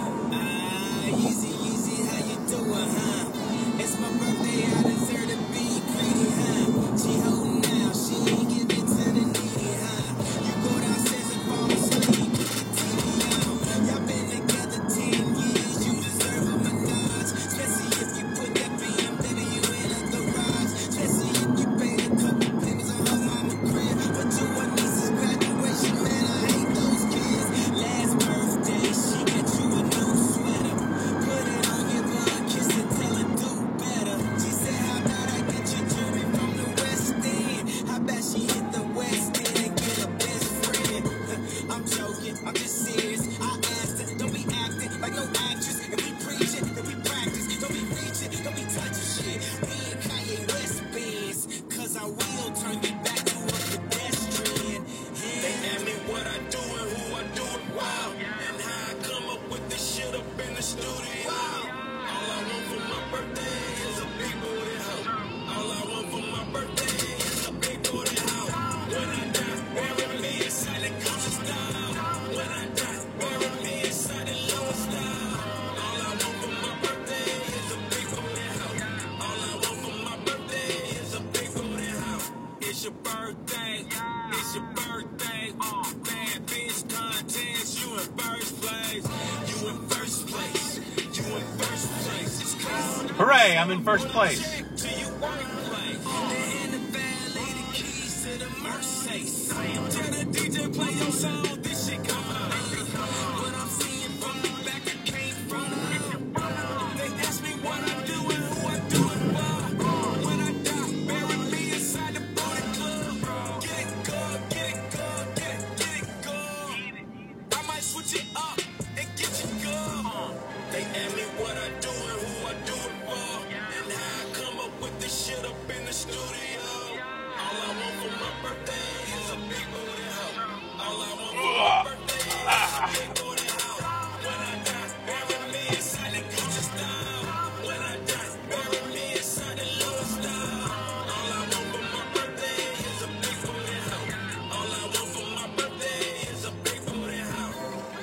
Easy, easy, how you doing, huh? It's my birthday, I deserve to be greedy, huh? She holding now, she ain't give it to the needy, huh? You go downstairs and fall asleep, put the TV on. Y'all been together 10 years, you deserve a menage. Especially if you put that BMW in a garage. Especially if you paid a couple payments on her mama crib. But you a niece's graduation, man, I hate those kids. Last birthday, she got you a new sweater. Put it on, give her a kiss and tell her do better. She said, how about I get you jewelry from the West End? How about she hit the West End and get a best friend? I'm joking, I'm just serious. I asked her, don't be acting like no actress. If we preach it, then we practice. Don't be reaching, don't be touching shit. Me and Kanye West bands, cause I will turn you back to a pedestrian. They ask me what I do and who I do it wow, and how I come up with this shit up in the studio. All I want for my birthday is a big booty hoe. All I want for my birthday is a big booty hoe. When I die, bury me inside the Gucci style. When I die, bury me inside the Louis style. All I want for my birthday is a big booty hoe. All I want for my birthday is a big booty hoe. It's your birthday, it's your birthday. Bad bitch contest, you in first place. You in first place, you in first place. It's crazy. Hooray, I'm in first place. To your workplace. They in the valet, the keys to the Mercedes. Tell the DJ play your song, this shit come on. What I'm seeing from the back, I came from the middle. They ask me what I do and who I do it for. When I die, bury me inside the booty club. Get it good, get it good, get it good. I might switch it up and get you good. They ask me what I do and who I do it for, and how I come up with this shit up in the studio. All I want for my birthday is a big booty hoe. All I want for my birthday is a big booty hoe. When I die, bury me inside the Gucci style. When I die, bury me inside the Louis style. All I want for my birthday is a big booty hoe. All I want for my birthday is a big booty hoe.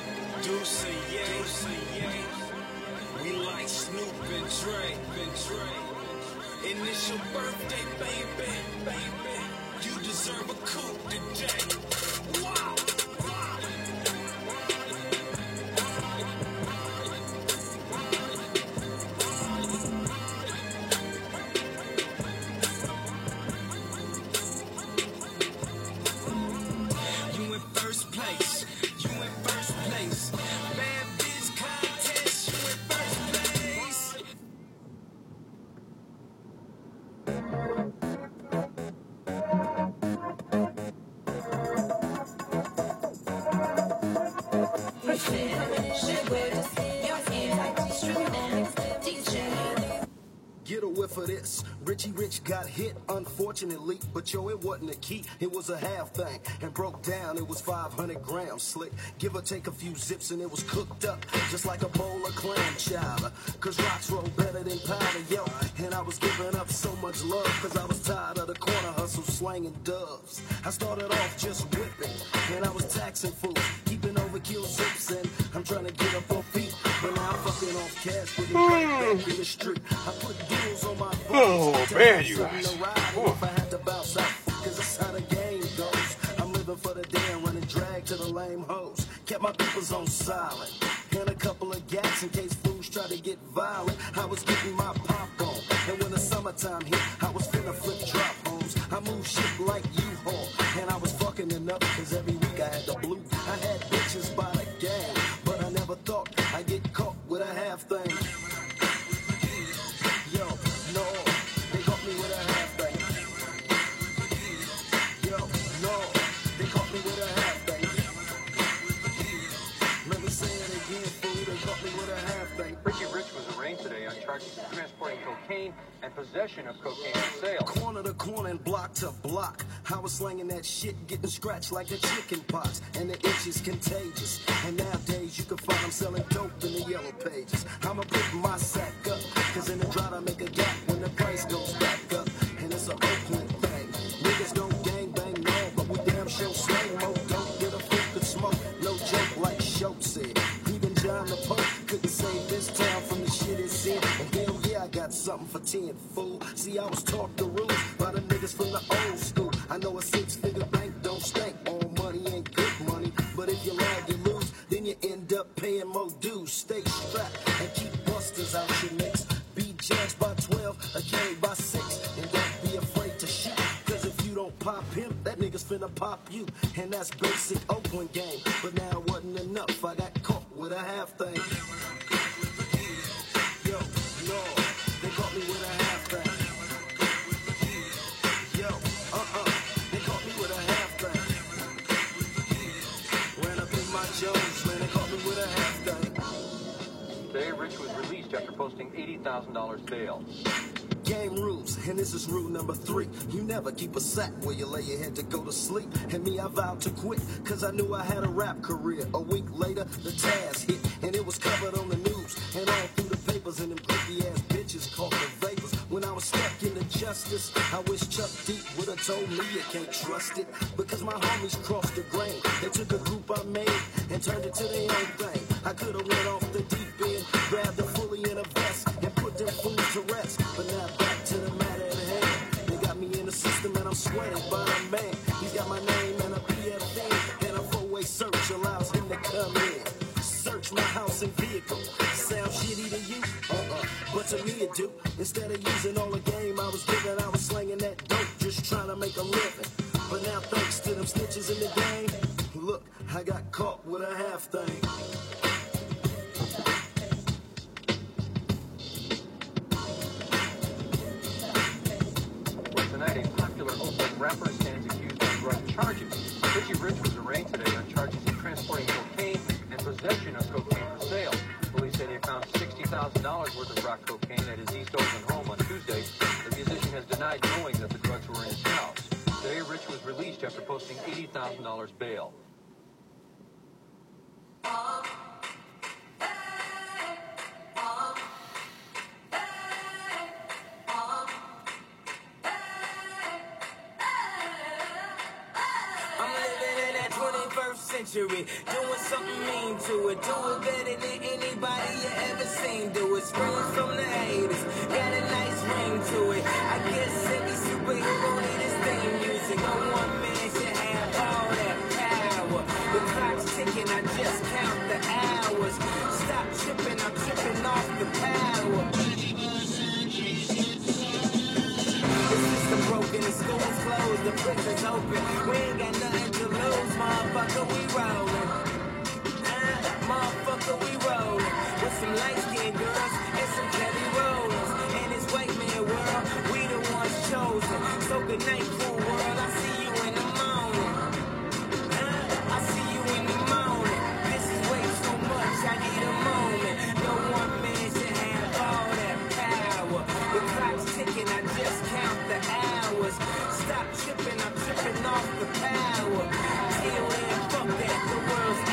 Do say yeah. We like Snoop and Dre. And it's your birthday, baby. You deserve a coupe today. Wow. You in first place. You in first place. Bad bitch contest. You in first place. Get a whiff of this. Richie Rich got hit, unfortunately, but yo, it wasn't a key, it was a half thing, and broke down, it was 500 grams slick, give or take a few zips, and it was cooked up, just like a bowl of clam chowder, cause rocks roll better than powder, yo, and I was giving up so much love, cause I was tired of the corner hustle slanging doves. I started off just whipping, and I was taxing fools, keeping overkill zips, and I'm trying to get up on feet, but now I'm fucking off cash, putting it back in the street. I put deals on my Oh, man, you guys. if I had to bounce out, cause that's how the game goes. I'm living for the day and running drag to the lame hoes. Kept my peoples on silent, and and a couple of gas in case fools try to get violent. I was getting my pop on, and when the summertime hit, I was finna flip drop homes. I moved shit like U-Haul, and I was fucking enough, cause every week I had the blue. I had bitches by the gang, but I never thought I'd get caught with a half thing. Yo, no, they caught me with a half thing. Yo, no, they caught me with a half thing. Let me say it again, fool, they caught me with a half thing. Richie Rich was arraigned today on charges of transporting cocaine and possession of cocaine for sale. Corner to corner and block to block, I was slanging that shit, getting scratched like a chicken pox, and the itch is contagious. And nowadays you can find them selling dope in the yellow pages. I'ma put my sack up, cause in the drought I make a gap when the price goes back up. And it's an Oakland thing. Niggas don't gangbang, no, but we damn sure slang mo. Don't get a fool could smoke, no joke like Show said. Even John the Pope couldn't save this town from the shit it's in. And hell yeah, I got something for 10, fool. See, I was taught the rules by the niggas from the old school. I know a 6-figure bank don't stink. All money ain't good money, but if you lag, you lose. Then you end up paying more dues. Stay strapped and keep busters out your mix. Be judged by 12 or carried by 6. And don't be afraid to shoot, cause if you don't pop him, that nigga's finna pop you. And that's basic Oakland game. But now it wasn't enough, I got caught with a half thing. Yo, no, they caught me with a half thing. Yo, they caught me with a half thing. Ran up in my Jones, man, they caught me with a half thing. Today, Rich was released after posting $80,000 bail. Game rules, and this is rule number 3. You never keep a sack where you lay your head to go to sleep. And me, I vowed to quit, cause I knew I had a rap career. A week later, the Taz hit, and it was covered on the news. And all through the papers, and them creepy ass bitches caught the vapors. When I was stuck in the justice, I wish Chuck D would've told me you can't trust it. Because my homies crossed the grain. They took a group I made and turned it to their own thing. I could've went off the deep end, grabbed a fully in a vest, and put them fools to rest. But now back to the matter at hand. They got me in the system and I'm sweating by a man. He's got my name and a PFN, and a 4-way search allows him to come in. Search my house and vehicle. Sound shitty to you? But to me it do. Instead of using all the game I was given, I was slanging that dope, just trying to make a living. But now thanks to them snitches in the game, look, I got caught with a half thing. Tonight, a popular Oakland rapper stands accused of drug charges. Richie Rich was arraigned today on charges of transporting cocaine and possession of cocaine for sale. Police say they found $60,000 worth of rock cocaine at his East Oakland home on Tuesday. The musician has denied knowing that the drugs were in his house. Today, Rich was released after posting $80,000 bail. Century, doing something mean to it, do it better than anybody you ever seen. Do it spring from the haters, got a nice ring to it. I guess every superhero need his theme music. No one man should have all that power. The clock's ticking, I just count the hours. Stop tripping, I'm tripping off the power. The system broken, the school's closed, the prison's open. We ain't got nothing to lose, motherfucker, we rollin'. Motherfucker, we rollin'. With some light-skinned girls and some Kelly rollers. In this white man world, we the ones chosen. So good night, cool world, I see you in the morning. I see you in the morning. This is way too much, I need a moment. No one man should have all that power. The clock's ticking, I just count the hours. Stop tripping, I'm tripping off the power. Till then, fuck that, the world's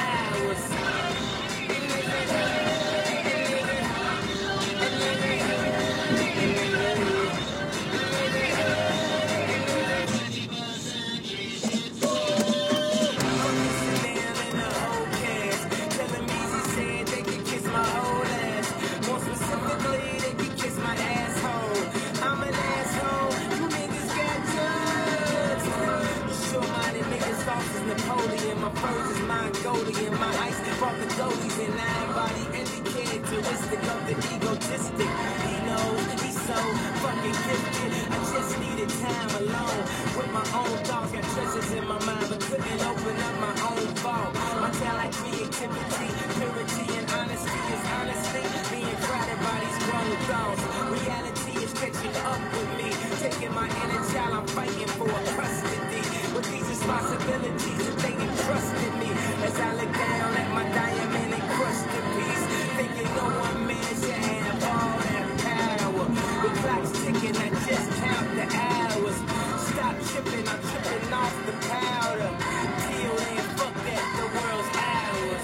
characteristic of the egotistic. He knows he's so fucking gifted. I just needed time alone with my own thoughts. Got treasures in my mind, but couldn't open up my own vault. My talent, creativity, purity, and honesty is honestly being crowded by these grown thoughts. Reality is catching up with me, taking my inner child. I'm fighting for custody with these responsibilities that they entrusted me. As I look down at my diamond encrusted piece, thinking no one man should have all that power. The clock's ticking, I just count the hours. Stop tripping, I'm tripping off the powder. Till then, fuck that, the world's ours.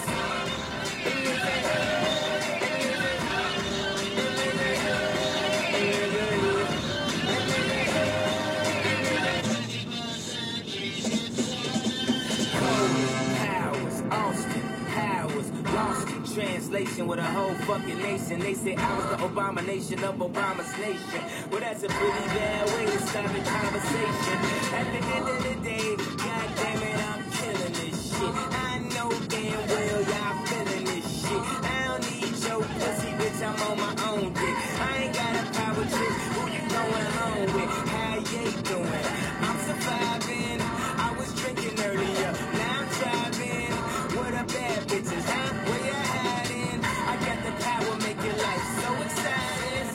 Translation with a whole fucking nation. They say I was the abomination of Obama's nation. Well, that's a pretty bad way to start the conversation. At the end of the day, god damn it, I'm killing this shit. I know damn well y'all feeling this shit. I don't need your pussy, bitch, I'm on my own dick. I ain't got a power trip, who you going home with? How you doing? I'm surviving. I was drinking earlier, now I'm driving. What up, bad bitches, huh? Where you hiding? I got the power, making life so exciting.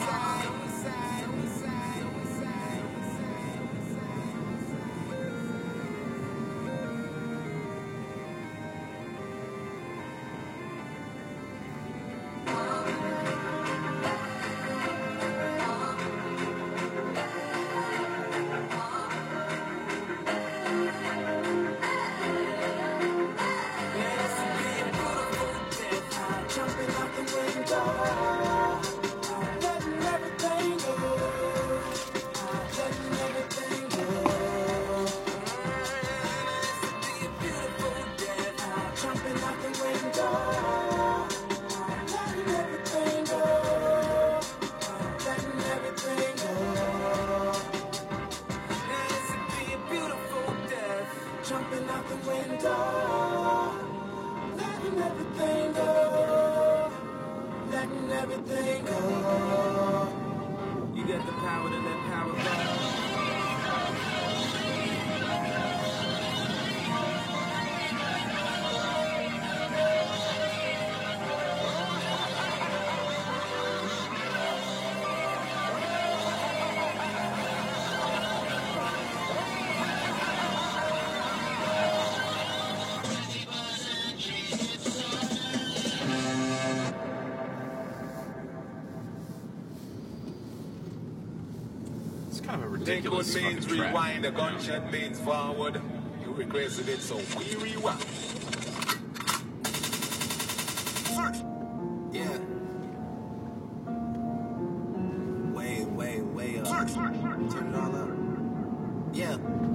Ridiculous means fucking track. rewind, a gunshot means forward. You requested it, so we rewind. Yeah. Way up. Turn it all up. Yeah.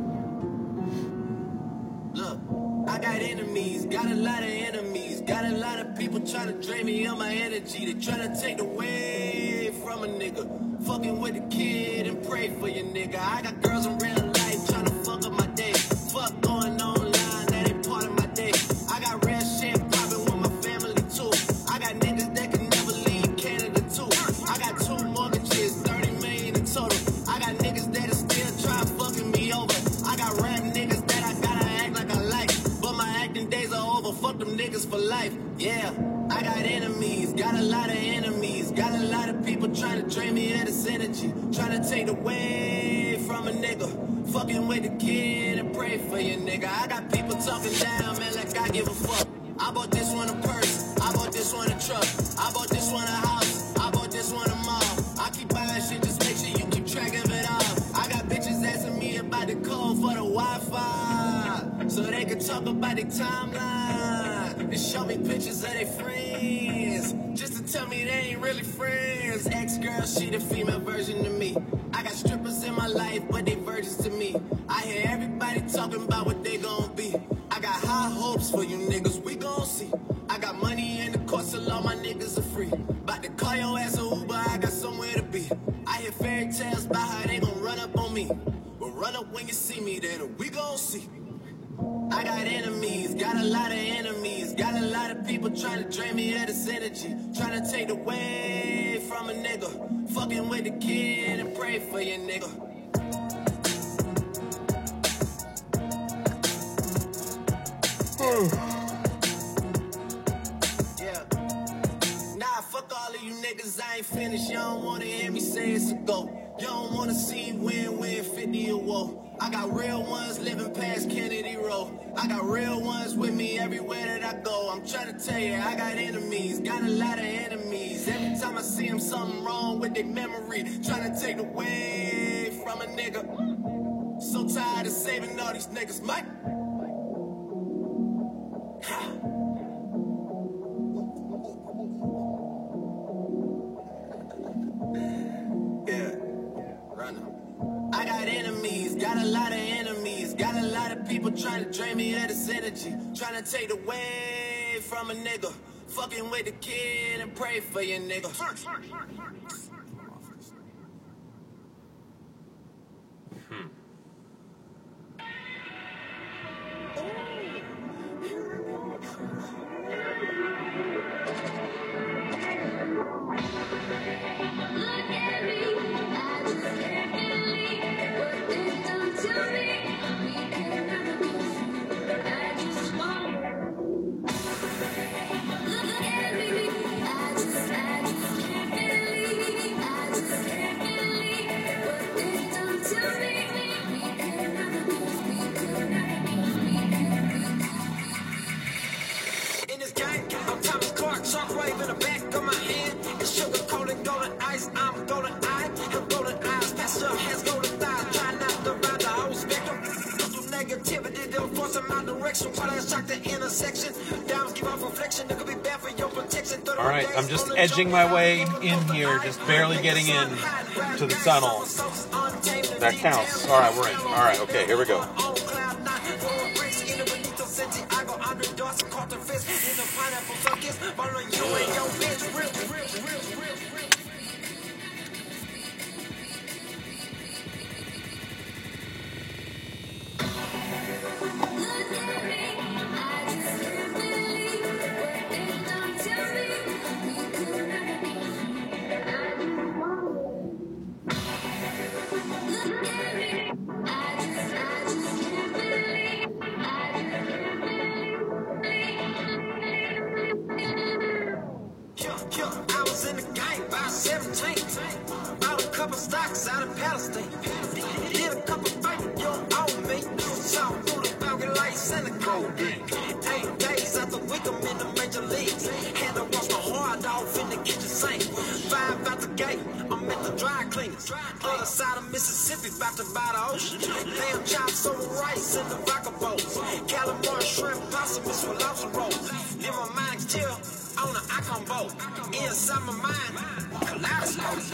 Look, I got enemies, got a lot of enemies, got a lot of people trying to drain me of my energy. They try to take away from a nigga. Fucking with the kid and pray for your nigga. I got girls in real life trying to fuck up my day. Fuck going online, that ain't part of my day. I got real shit popping with my family too. I got niggas that can never leave Canada too. I got 2 mortgages, 30 million in total. I got niggas that are still trying fucking me over. I got rap niggas that I gotta act like I like. But my acting days are over, fuck them niggas for life. Yeah, I got enemies, got a lot of enemies. Got a lot of people trying to drain me of this energy. Trying to take away from a nigga. Fucking with the kid and pray for your nigga. I got people talking down, man, like I give a fuck. I bought this one a purse, I bought this one a truck, I bought this one a house, I bought this one a mall. I keep buying shit, just make sure you keep track of it all. I got bitches asking me about the code for the Wi-Fi, so they can talk about their timeline and show me pictures of their friends, just to tell me they ain't really friends. Ex-girl, she the female version of me. I got strippers in my life, but they virgins to me. I hear everybody talking about what they gon' be. I got high hopes for you niggas, we gon' see. I got money in the course, so all my niggas are free. About to call your ass a Uber, I got somewhere to be. I hear fairy tales about how they gon' run up on me. But run up when you see me, then we gon' see. I got enemies, got a lot of enemies, got a lot of people trying to drain me of this energy, trying to take away from a nigga, fucking with the kid and pray for your nigga. Yeah. Nah, fuck all of you niggas, I ain't finished. You don't wanna hear me say it's a go. You don't wanna see win-win 50 or woe. I got real ones living past Kennedy Road. I got real ones with me everywhere that I go. I'm trying to tell you, I got enemies, got a lot of enemies. Every time I see them, something wrong with their memory, trying to take away from a nigga. So tired of saving all these niggas, Mike. I got enemies, got a lot of enemies, got a lot of people trying to drain me of this energy, trying to take away from a nigga, fucking with the kid and pray for your nigga. In this game, I'm Thomas Clark, shockwave in the back of my hand. It's sugar coated golden ice, I'm golden eye, and golden eyes, pastor has golden thighs. Try not to ride the whole spectrum. Through negativity, they'll force in my direction. While I shock the intersection, diamonds give off reflection. It could be bad for your protection. All right, I'm just edging my way in here, just barely getting in to the tunnel. That counts. All right, we're in. All right, okay, here we go. I was in the game by 17. Bought a couple stocks out of Palestine. Did a couple favors, you owe me. Saw through the Falcon lights and the codeine. 8 days after week, I'm in the major leagues. Had to wash my heart off in the kitchen sink. 5 out the gate, I'm at the dry cleaners. Other side of Mississippi, about to buy the ocean. Lamb chops over rice in the vodka bowls. Calamari, shrimp, possum, it's for lobster rolls. Then my mind still on the icon boat. Inside my mind, kaleidoscope.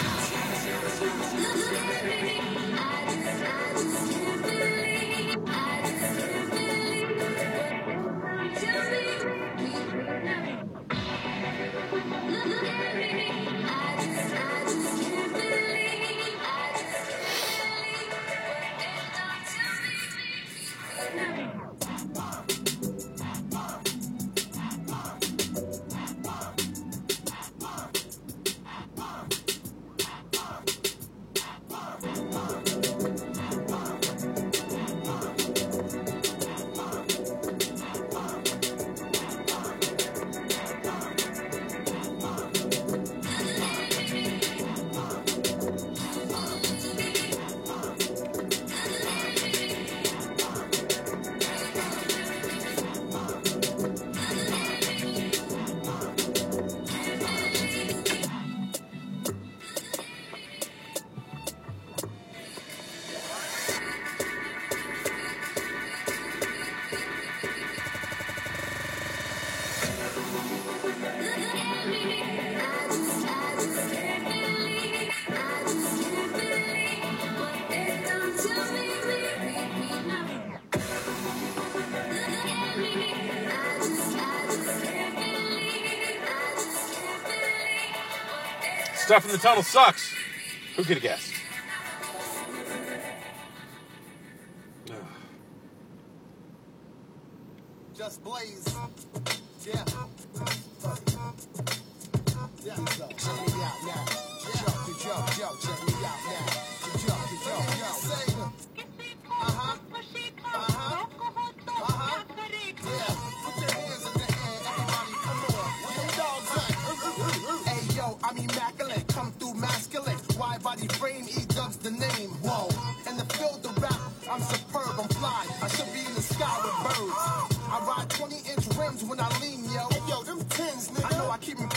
Stuff in the tunnel sucks. Who could have guessed?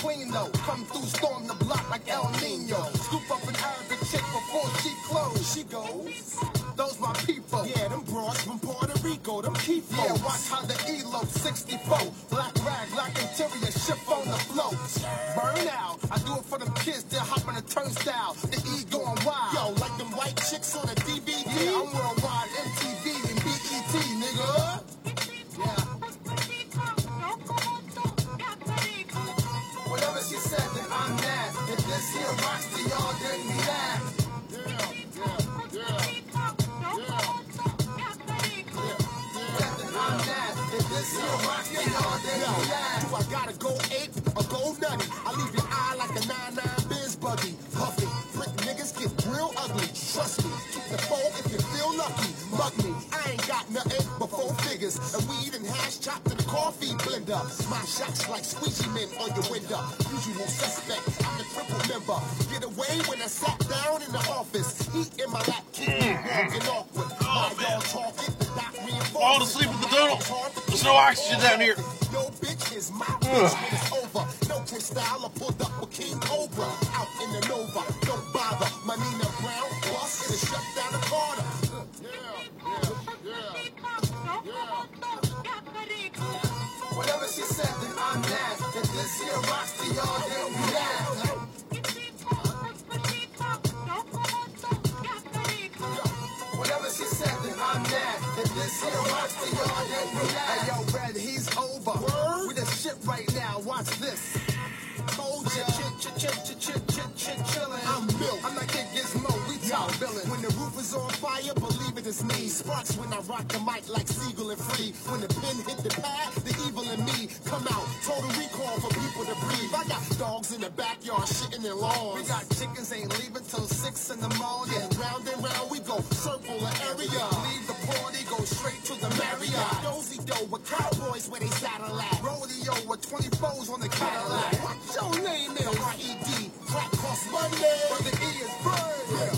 clean though. Come through, storm the block like El Nino. Scoop up an Arabic chick before she close. She goes, those my people. Yeah, them broads from Puerto Rico, them key flows. Yeah, watch how the ELO 64. Black rag, black interior, shift on the float. Burn out, I do it for them kids that hop on the turnstile. The E going wild. Yo, like them white chicks on the DVD. Yeah, I'm worldwide, MTV and BET, nigga. Yeah. Whatever she said, then I'm mad. If this here rocks to y'all, then we laugh. Do I gotta go ape or go nutty? I leave your eye like a 9-9 Benz buggy. Puffy, brick niggas get real ugly. Trust me, keep the phone if you feel lucky. Mug me, I ain't got nothing but 4 figures. A weed and hash chopped in the coffee blender. My shots like squeegee men on your window. Usual suspect, I'm the triple member. Get away when I sat down in the office. Heat in my lap, keep me walking awkward. While y'all talking, the doc reinforced. Fall asleep with the doodle. There's no oxygen down here. No bitch is my bitch when it's over. No twist style, I pulled up with King Cobra. Out in the Nova, don't bother. My Nina Brown bus is shut down the corner. Whatever she said, then I'm mad. If this here rocks to y'all, then we laugh. Whatever she said, then I'm mad. If this here rocks to y'all, then we laugh. Hey, yo, Red, he's over. Word? With the shit right now, watch this. Told ya, chillin'. I'm built. I'm like Kid Gizmo, we top villain. When the roof is on fire, believe it is me. Sparks when I rock the mic like Siegel and Free. When the pen hit the pad, the evil in me come out. Total recall for people to breathe. I got dogs in the backyard shitting in lawns. We got chickens ain't leaving till 6 in the morning. Round and round we go, circle the area. Leave the party, go straight to the Marriott. Dozy dough with cowboys where they saddle at. Rodeo with 24s on the Cadillac. What's your name is? R.E.D. Crack cost money, but the E is bird.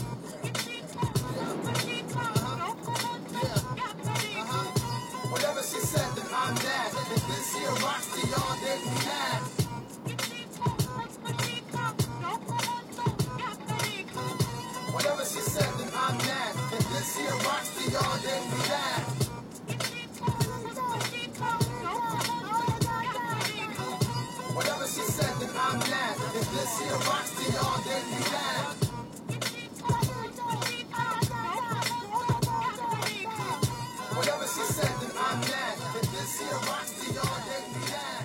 Whatever she said, then I'm mad. If this here rocks to y'all, then we mad. Whatever she said, then I'm mad. If this here rocks to y'all, then we mad. Whatever she said, then I'm mad. If this here rocks to y'all, then we mad. Whatever she said, then I'm mad. If this here rocks to y'all, then we mad.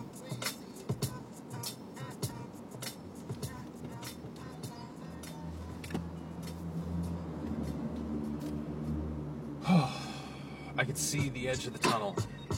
I could see the edge of the tunnel.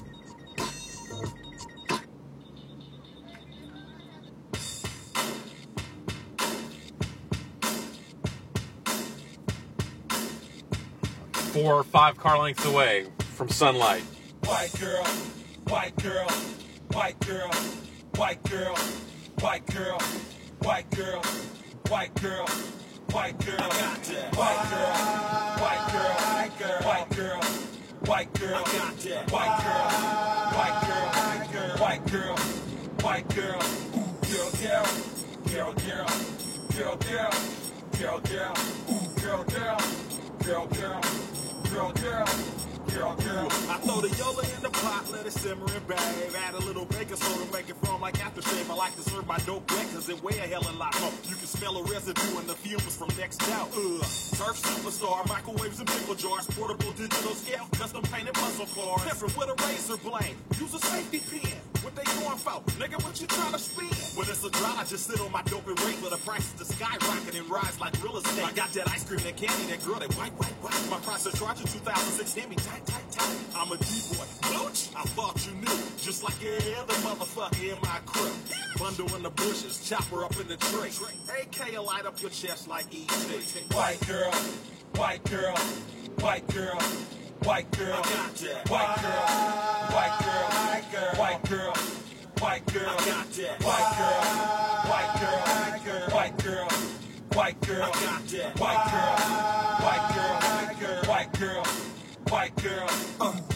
Four or 5 car lengths away from sunlight. White girl, white girl, white girl, white girl, white girl, white girl, white girl, white girl, white girl, white girl, white girl, white girl, white girl, white girl, white girl, white girl, girl, girl, girl, girl, girl, girl, girl, girl, girl, girl, girl, girl, girl. Girl, girl. I throw the Yola in the pot, let it simmer and babe. Add a little baking soda, make it foam like aftershave. I like to serve my dope wet, cause it weigh a hell of a lot more. You can smell a residue in the fumes from next out. Surf superstar, microwaves and pickle jars, portable digital scale, custom painted muscle cars. Different with a razor blade, use a safety pin. What they going for? Nigga, what you trying to spend? When it's a drought, I just sit on my dope and wait for the prices to skyrocket and rise like real estate. I got that ice cream, that candy, that girl, that white. My price is charging 2006 Hemi, tight. I'm a D-boy, Booch, I thought you knew. Just like every other motherfucker in my crew. Bundle in the bushes, chopper up in the tree. AK will light up your chest like E.T. White girl, white girl, white girl, white girl, white girl, white girl, white girl, white girl, white girl, white girl, white girl, white girl, white girl, white girl, white girl, white girl, white girl. White girl. Now let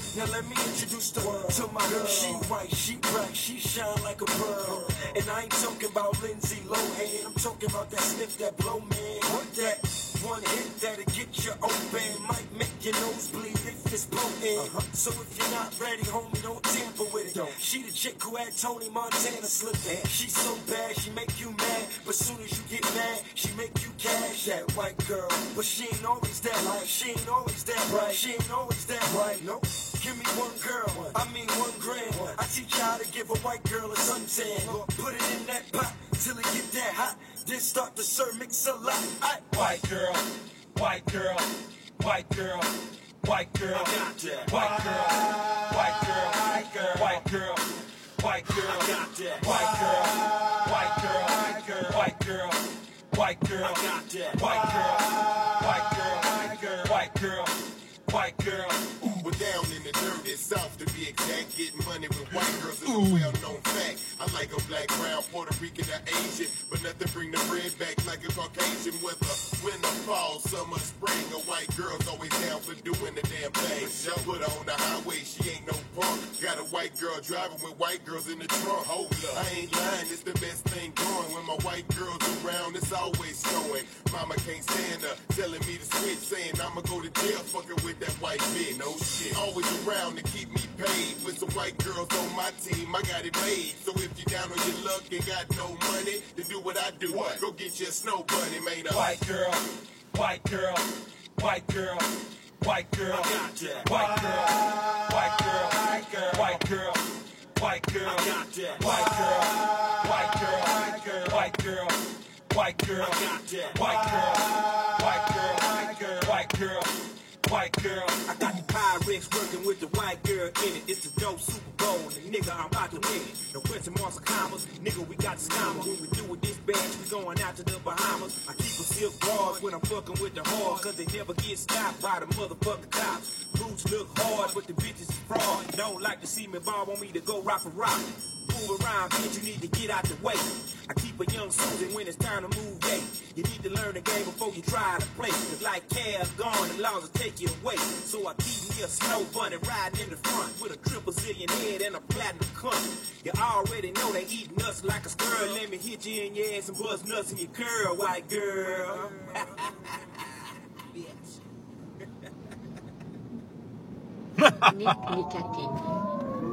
let me introduce the world to my girl. She white, she black, she shine like a pearl. And I ain't talking about Lindsay Lohan. I'm talking about that sniff, that blow, man. What that one hit that'll get you open, might make your nose bleed if it's bloated. So if you're not ready, homie, don't tamper with it. She the chick who had Tony Montana slipping. She's so bad, she make you mad, but soon as you get mad, she make you cash. That white girl, but she ain't always that right. She ain't always that right. She ain't always that right. Nope. Give me one girl, I mean 1 gram. I teach you how to give a white girl a suntan. Put it in that pot till it get that hot. Then start to serve, mix a lot. White girl, white girl, white girl, white girl, white girl, white girl, white girl, white girl, white girl, white girl, white girl, white girl, white girl, white girl, white girl, white girl, white girl. We're down in the dirt, it's south to be exact. Getting money with white girls is a well-known fact. I like a black, brown, Puerto Rican, or Asian, but nothing bring the bread back like a Caucasian. Whether winter, fall, summer, spring, a white girl's always down for doing the damn thing. She'll put her on the highway, she ain't no punk. Got a white girl driving with white girls in the trunk. Hold up, I ain't lying, it's the best thing going. When my white girl's around, it's always snowing. Mama can't stand her, telling me to switch, saying I'ma go to jail fucking with that white bitch. No shit, always around to keep me paid. With some white girls on my team, I got it made. So if you down on your luck and got no money to do what I do, go get your snow bunny made up. White girl, white girl, white girl, white girl, white girl, white girl, white girl, white girl, white girl, white girl, white girl, white girl, white girl, white girl, white girl, white girl. I got the Pyrex working with the white girl in it. It's the dope Super Bowl, the nigga, I'm about to win it. No question marks or commas, nigga, we got the scammer. When we do with this badge, we going out to the Bahamas. I keep a silk bars when I'm fucking with the hard, cause they never get stopped by the motherfucking cops. Boots look hard, but the bitches is fraud. Don't like to see me ball, want me to go rock for rock. Move around, bitch, you need to get out the way. I keep a young Susan when it's time to move, yeah. You need to learn the game before you try to play. Cause like Cavs gone, the laws will take you away. So I keep me a snow bunny riding in the front with a triple zillion head and a platinum cunt. You already know they eat nuts like a squirrel. Let me hit you in your ass and buzz nuts in your curl, white girl. Nicotine.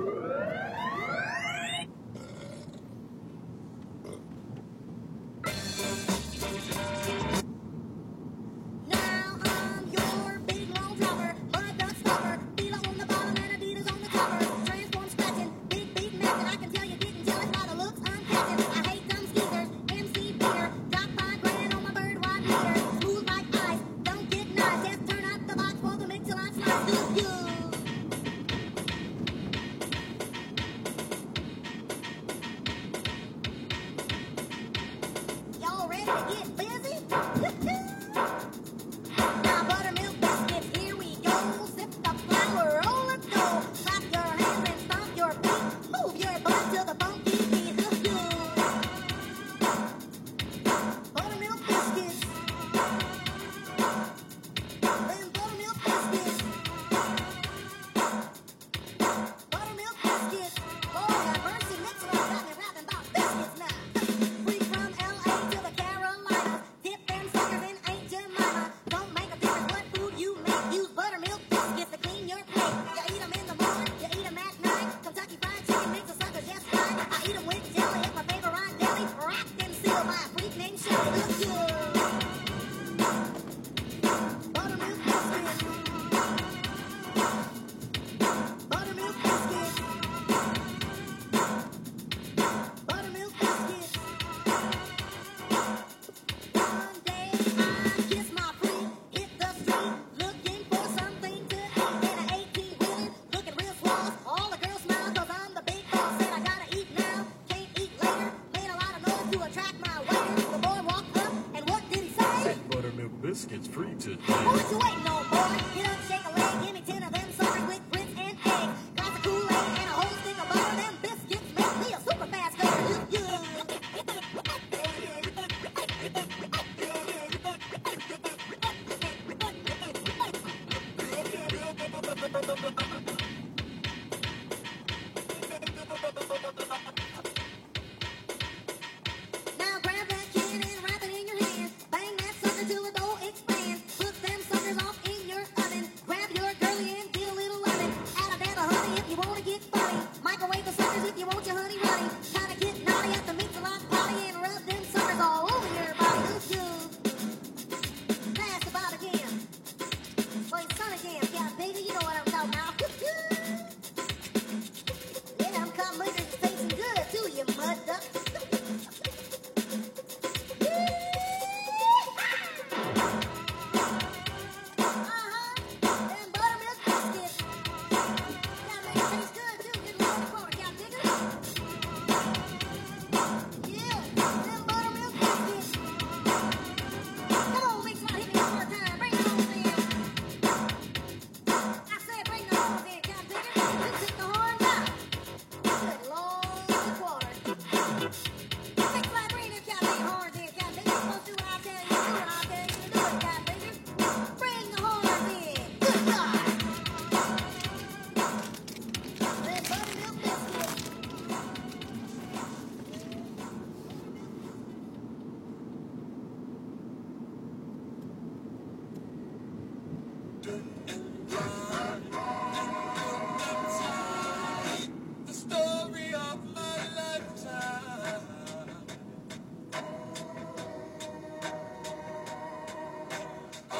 Biscuits free today. What you waiting on, boy? Get up, shake a leg, give me 10 of them suckers with grits and eggs. Glass of Kool-Aid and a whole stick of butter. Them biscuits make me a super fast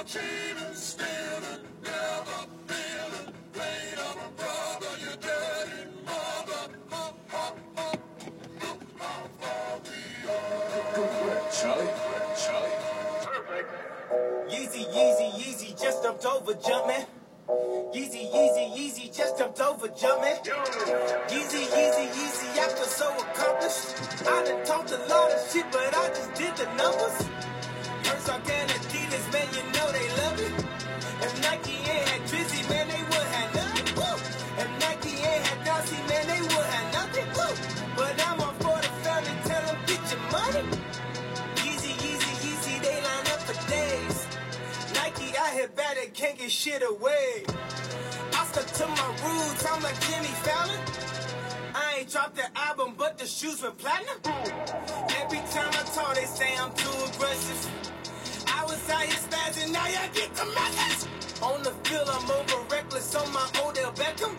cheating, stealing, never feeling, pain of a brother, you dirty mother. Charlie. Yeezy, Yeezy, Yeezy, just jumped over jumping. Yeezy, Yeezy, Yeezy, just jumped over jumping. Yeezy, Yeezy, Yeezy, I feel so accomplished. I done talked a lot of shit, but I just did the numbers. First off, and Adidas, man, you know they love it. If Nike ain't had Drizzy, man, they would have nothing. Woo! If Nike ain't had Darcy, man, they would have nothing. Woo! But I'm all for the family, tell them get your money. Yeezy, Yeezy, Yeezy, they line up for days. Nike out here bad, they can't get shit away. I stuck to my roots, I'm like Jimmy Fallon. I ain't dropped the album, but the shoes went platinum. Every time I talk, they say I'm too aggressive. I was out here spazzing, now y'all get the message. On the field, I'm over reckless on my Odell Beckham.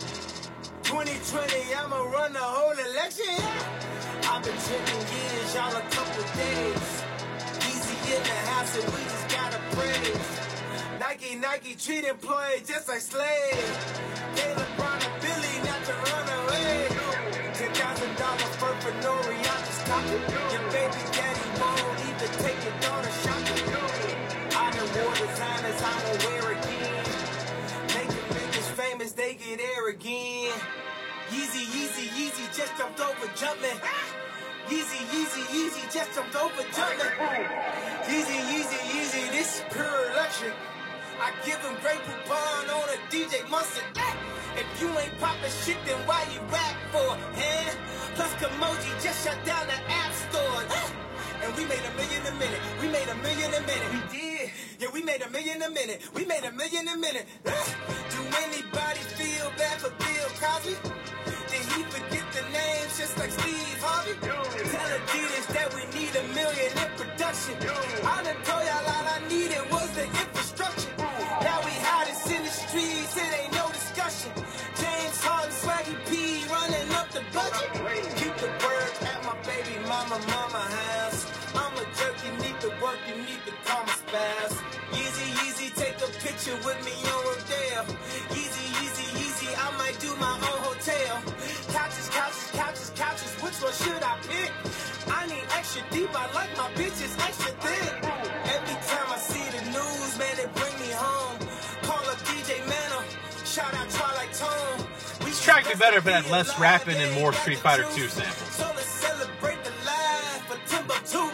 2020, I'ma run the whole election. I've been tripping years, y'all a couple days. Easy in the house, and we just gotta praise. Nike treat employees just like slaves. They LeBron and Billy not to run away. $10,000 for no Rihanna stocking. Your baby daddy won't even take your daughter shopping. I done wore designers, I'ma wear again. Making niggas famous, they get air again. Yeezy, Yeezy, Yeezy, just jumped over jumping. Yeezy, Yeezy, Yeezy, just jumped over jumping. Yeezy, Yeezy, Yeezy, this is pure luxury. I give him great coupon on a DJ Mustard. If you ain't poppin' shit, then why you rap for? Plus Kimoji just shut down the app store. And we made $1 million a minute. We made $1 million a minute. We did. Yeah, we made $1 million a minute. We made $1 million a minute. Do anybody feel bad for Bill Cosby? Did he forget the names just like Steve Harvey? Tell Adidas that we need $1 million in production. I done told y'all all I needed was the infrastructure. Now we hottest in the streets, it ain't no discussion. James Harden, Swaggy P, running up the budget. Keep the birds at my baby mama house. I'm a jerk, you need to work, you need to call my spouse. Yeezy, Yeezy, take a picture with me on Rodale. Yeezy, Yeezy, Yeezy, I might do my own hotel. Couches, couches, couches, couches, which one should I pick? I need extra deep, I like my bitches extra thick. Every time I see the news, man, it bring me home. Call up DJ Mano, shout out Twilight Tone. This track would be better if it had less rapping and more Street Fighter 2 samples. So let's celebrate the life for Timbuktu.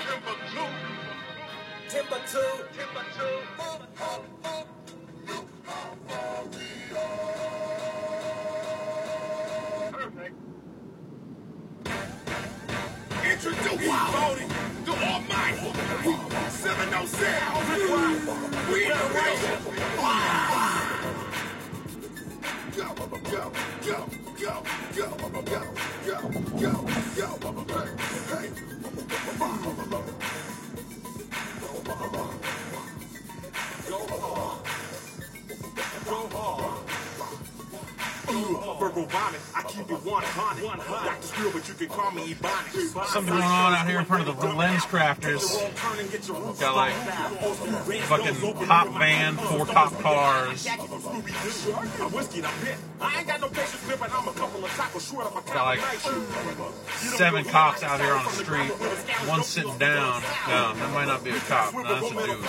Timbuktu. Introduce Bodie, the Almighty, 707. We the real. Go, go, go, go, go, go, go, go, go, hey. Verbal vomit, I keep it 100. Dr. Spill, but you can call me Ebonics. Something going on out here in front of the Lens Crafters. Got like fucking pop band, 4 top cars. Got like 7 cops out here on the street. One sitting down. No, that might not be a cop. No, that's a dude.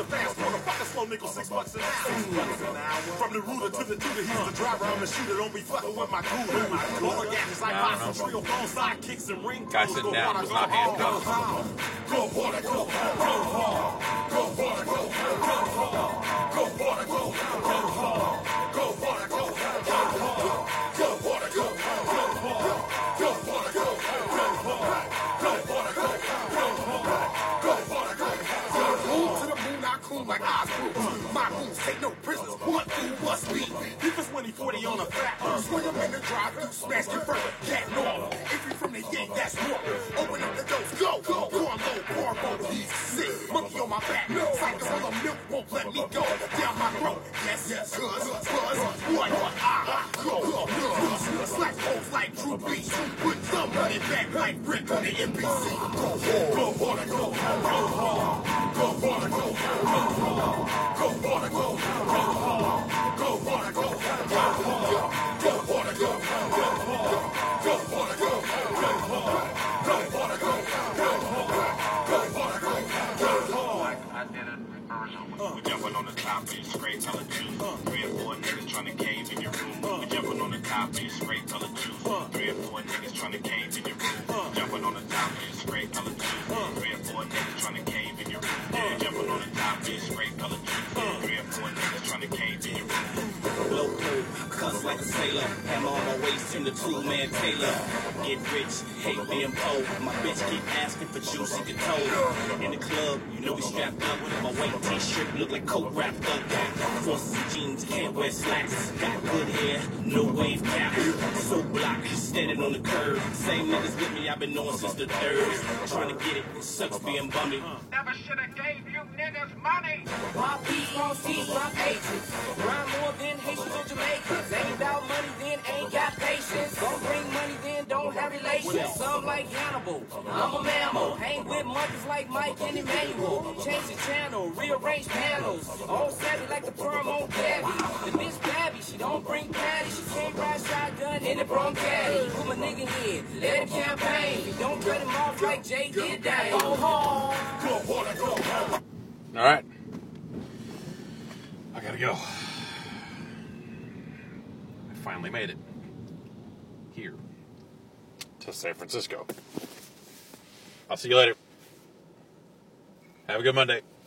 From the rooter to the tutor, he's the driver. I'm the shooter. Don't be fucking with my crew. Guy sitting down was not handcuffed. Go water, go, go hard. Go water, go, go hard. Go water, go, go hard. Go water, go, go hard. Go water, go, go hard. Go water, go, go hard. Go water, go, go hard. Go water, go, go hard. Move to the moon, I cool like Oscar. My moves take no prisoners. What do must be? He was 2040 on a fat. Swing him in the drive, smash your further. Cat normal. Entry from the gate, that's normal. Open up the doors, go, go. Corn low, bar boat, he's sick. Monkey on my back. Cycle full of milk won't let me go. Down my throat. Yes, yes, cuz, what? Go, go, go. Slack holes like Drew Brees. Put some money back like Rick on the NBC. Go hard, go water, go hard. Go water, go hard. Go water, top of your straight color juice. 3 or 4 niggas tryna cave in your room. We jumping on the top of your straight color juice. 3 or 4 niggas tryna cave in your room. Jumping on the top of your straight color juice. 3 or 4 niggas tryna cave in your room. Jumping on the top of your straight color juice. 3 or 4 niggas tryna cave in your room. Low code, cuss like a sailor. Hammer on my waist in the two-man tailor. Get rich, hate being poor. My bitch keep asking for juicy couture. In the club, you know we strapped up. My white t-shirt look like coat wrapped up. Forces and jeans, can't wear slacks. Got good hair, no wave cap. So block, standing on the curb. Same niggas with me, I've been knowing since the third. Trying to get it, sucks being bummy. Never should have gave you niggas money. My beats, won't see my pages. Rhyme more than Haitians or Jamaicans. Ain't about money, then ain't got patience. Don't bring money, then don't have relations. Some like Hannibal, I'm a mammal. Hang with monkeys like Mike and Emmanuel. Change the channel, rearrange panels. All savvy like the perm on Gabby. The bitch Gabby, she don't bring patty. She can't ride shotgun in the Bronx caddy. Put my nigga here, let him campaign. Don't cut him off like Jay did that. Go home. Go home. All right. I gotta go. I finally made it. Here. To San Francisco. I'll see you later. Have a good Monday.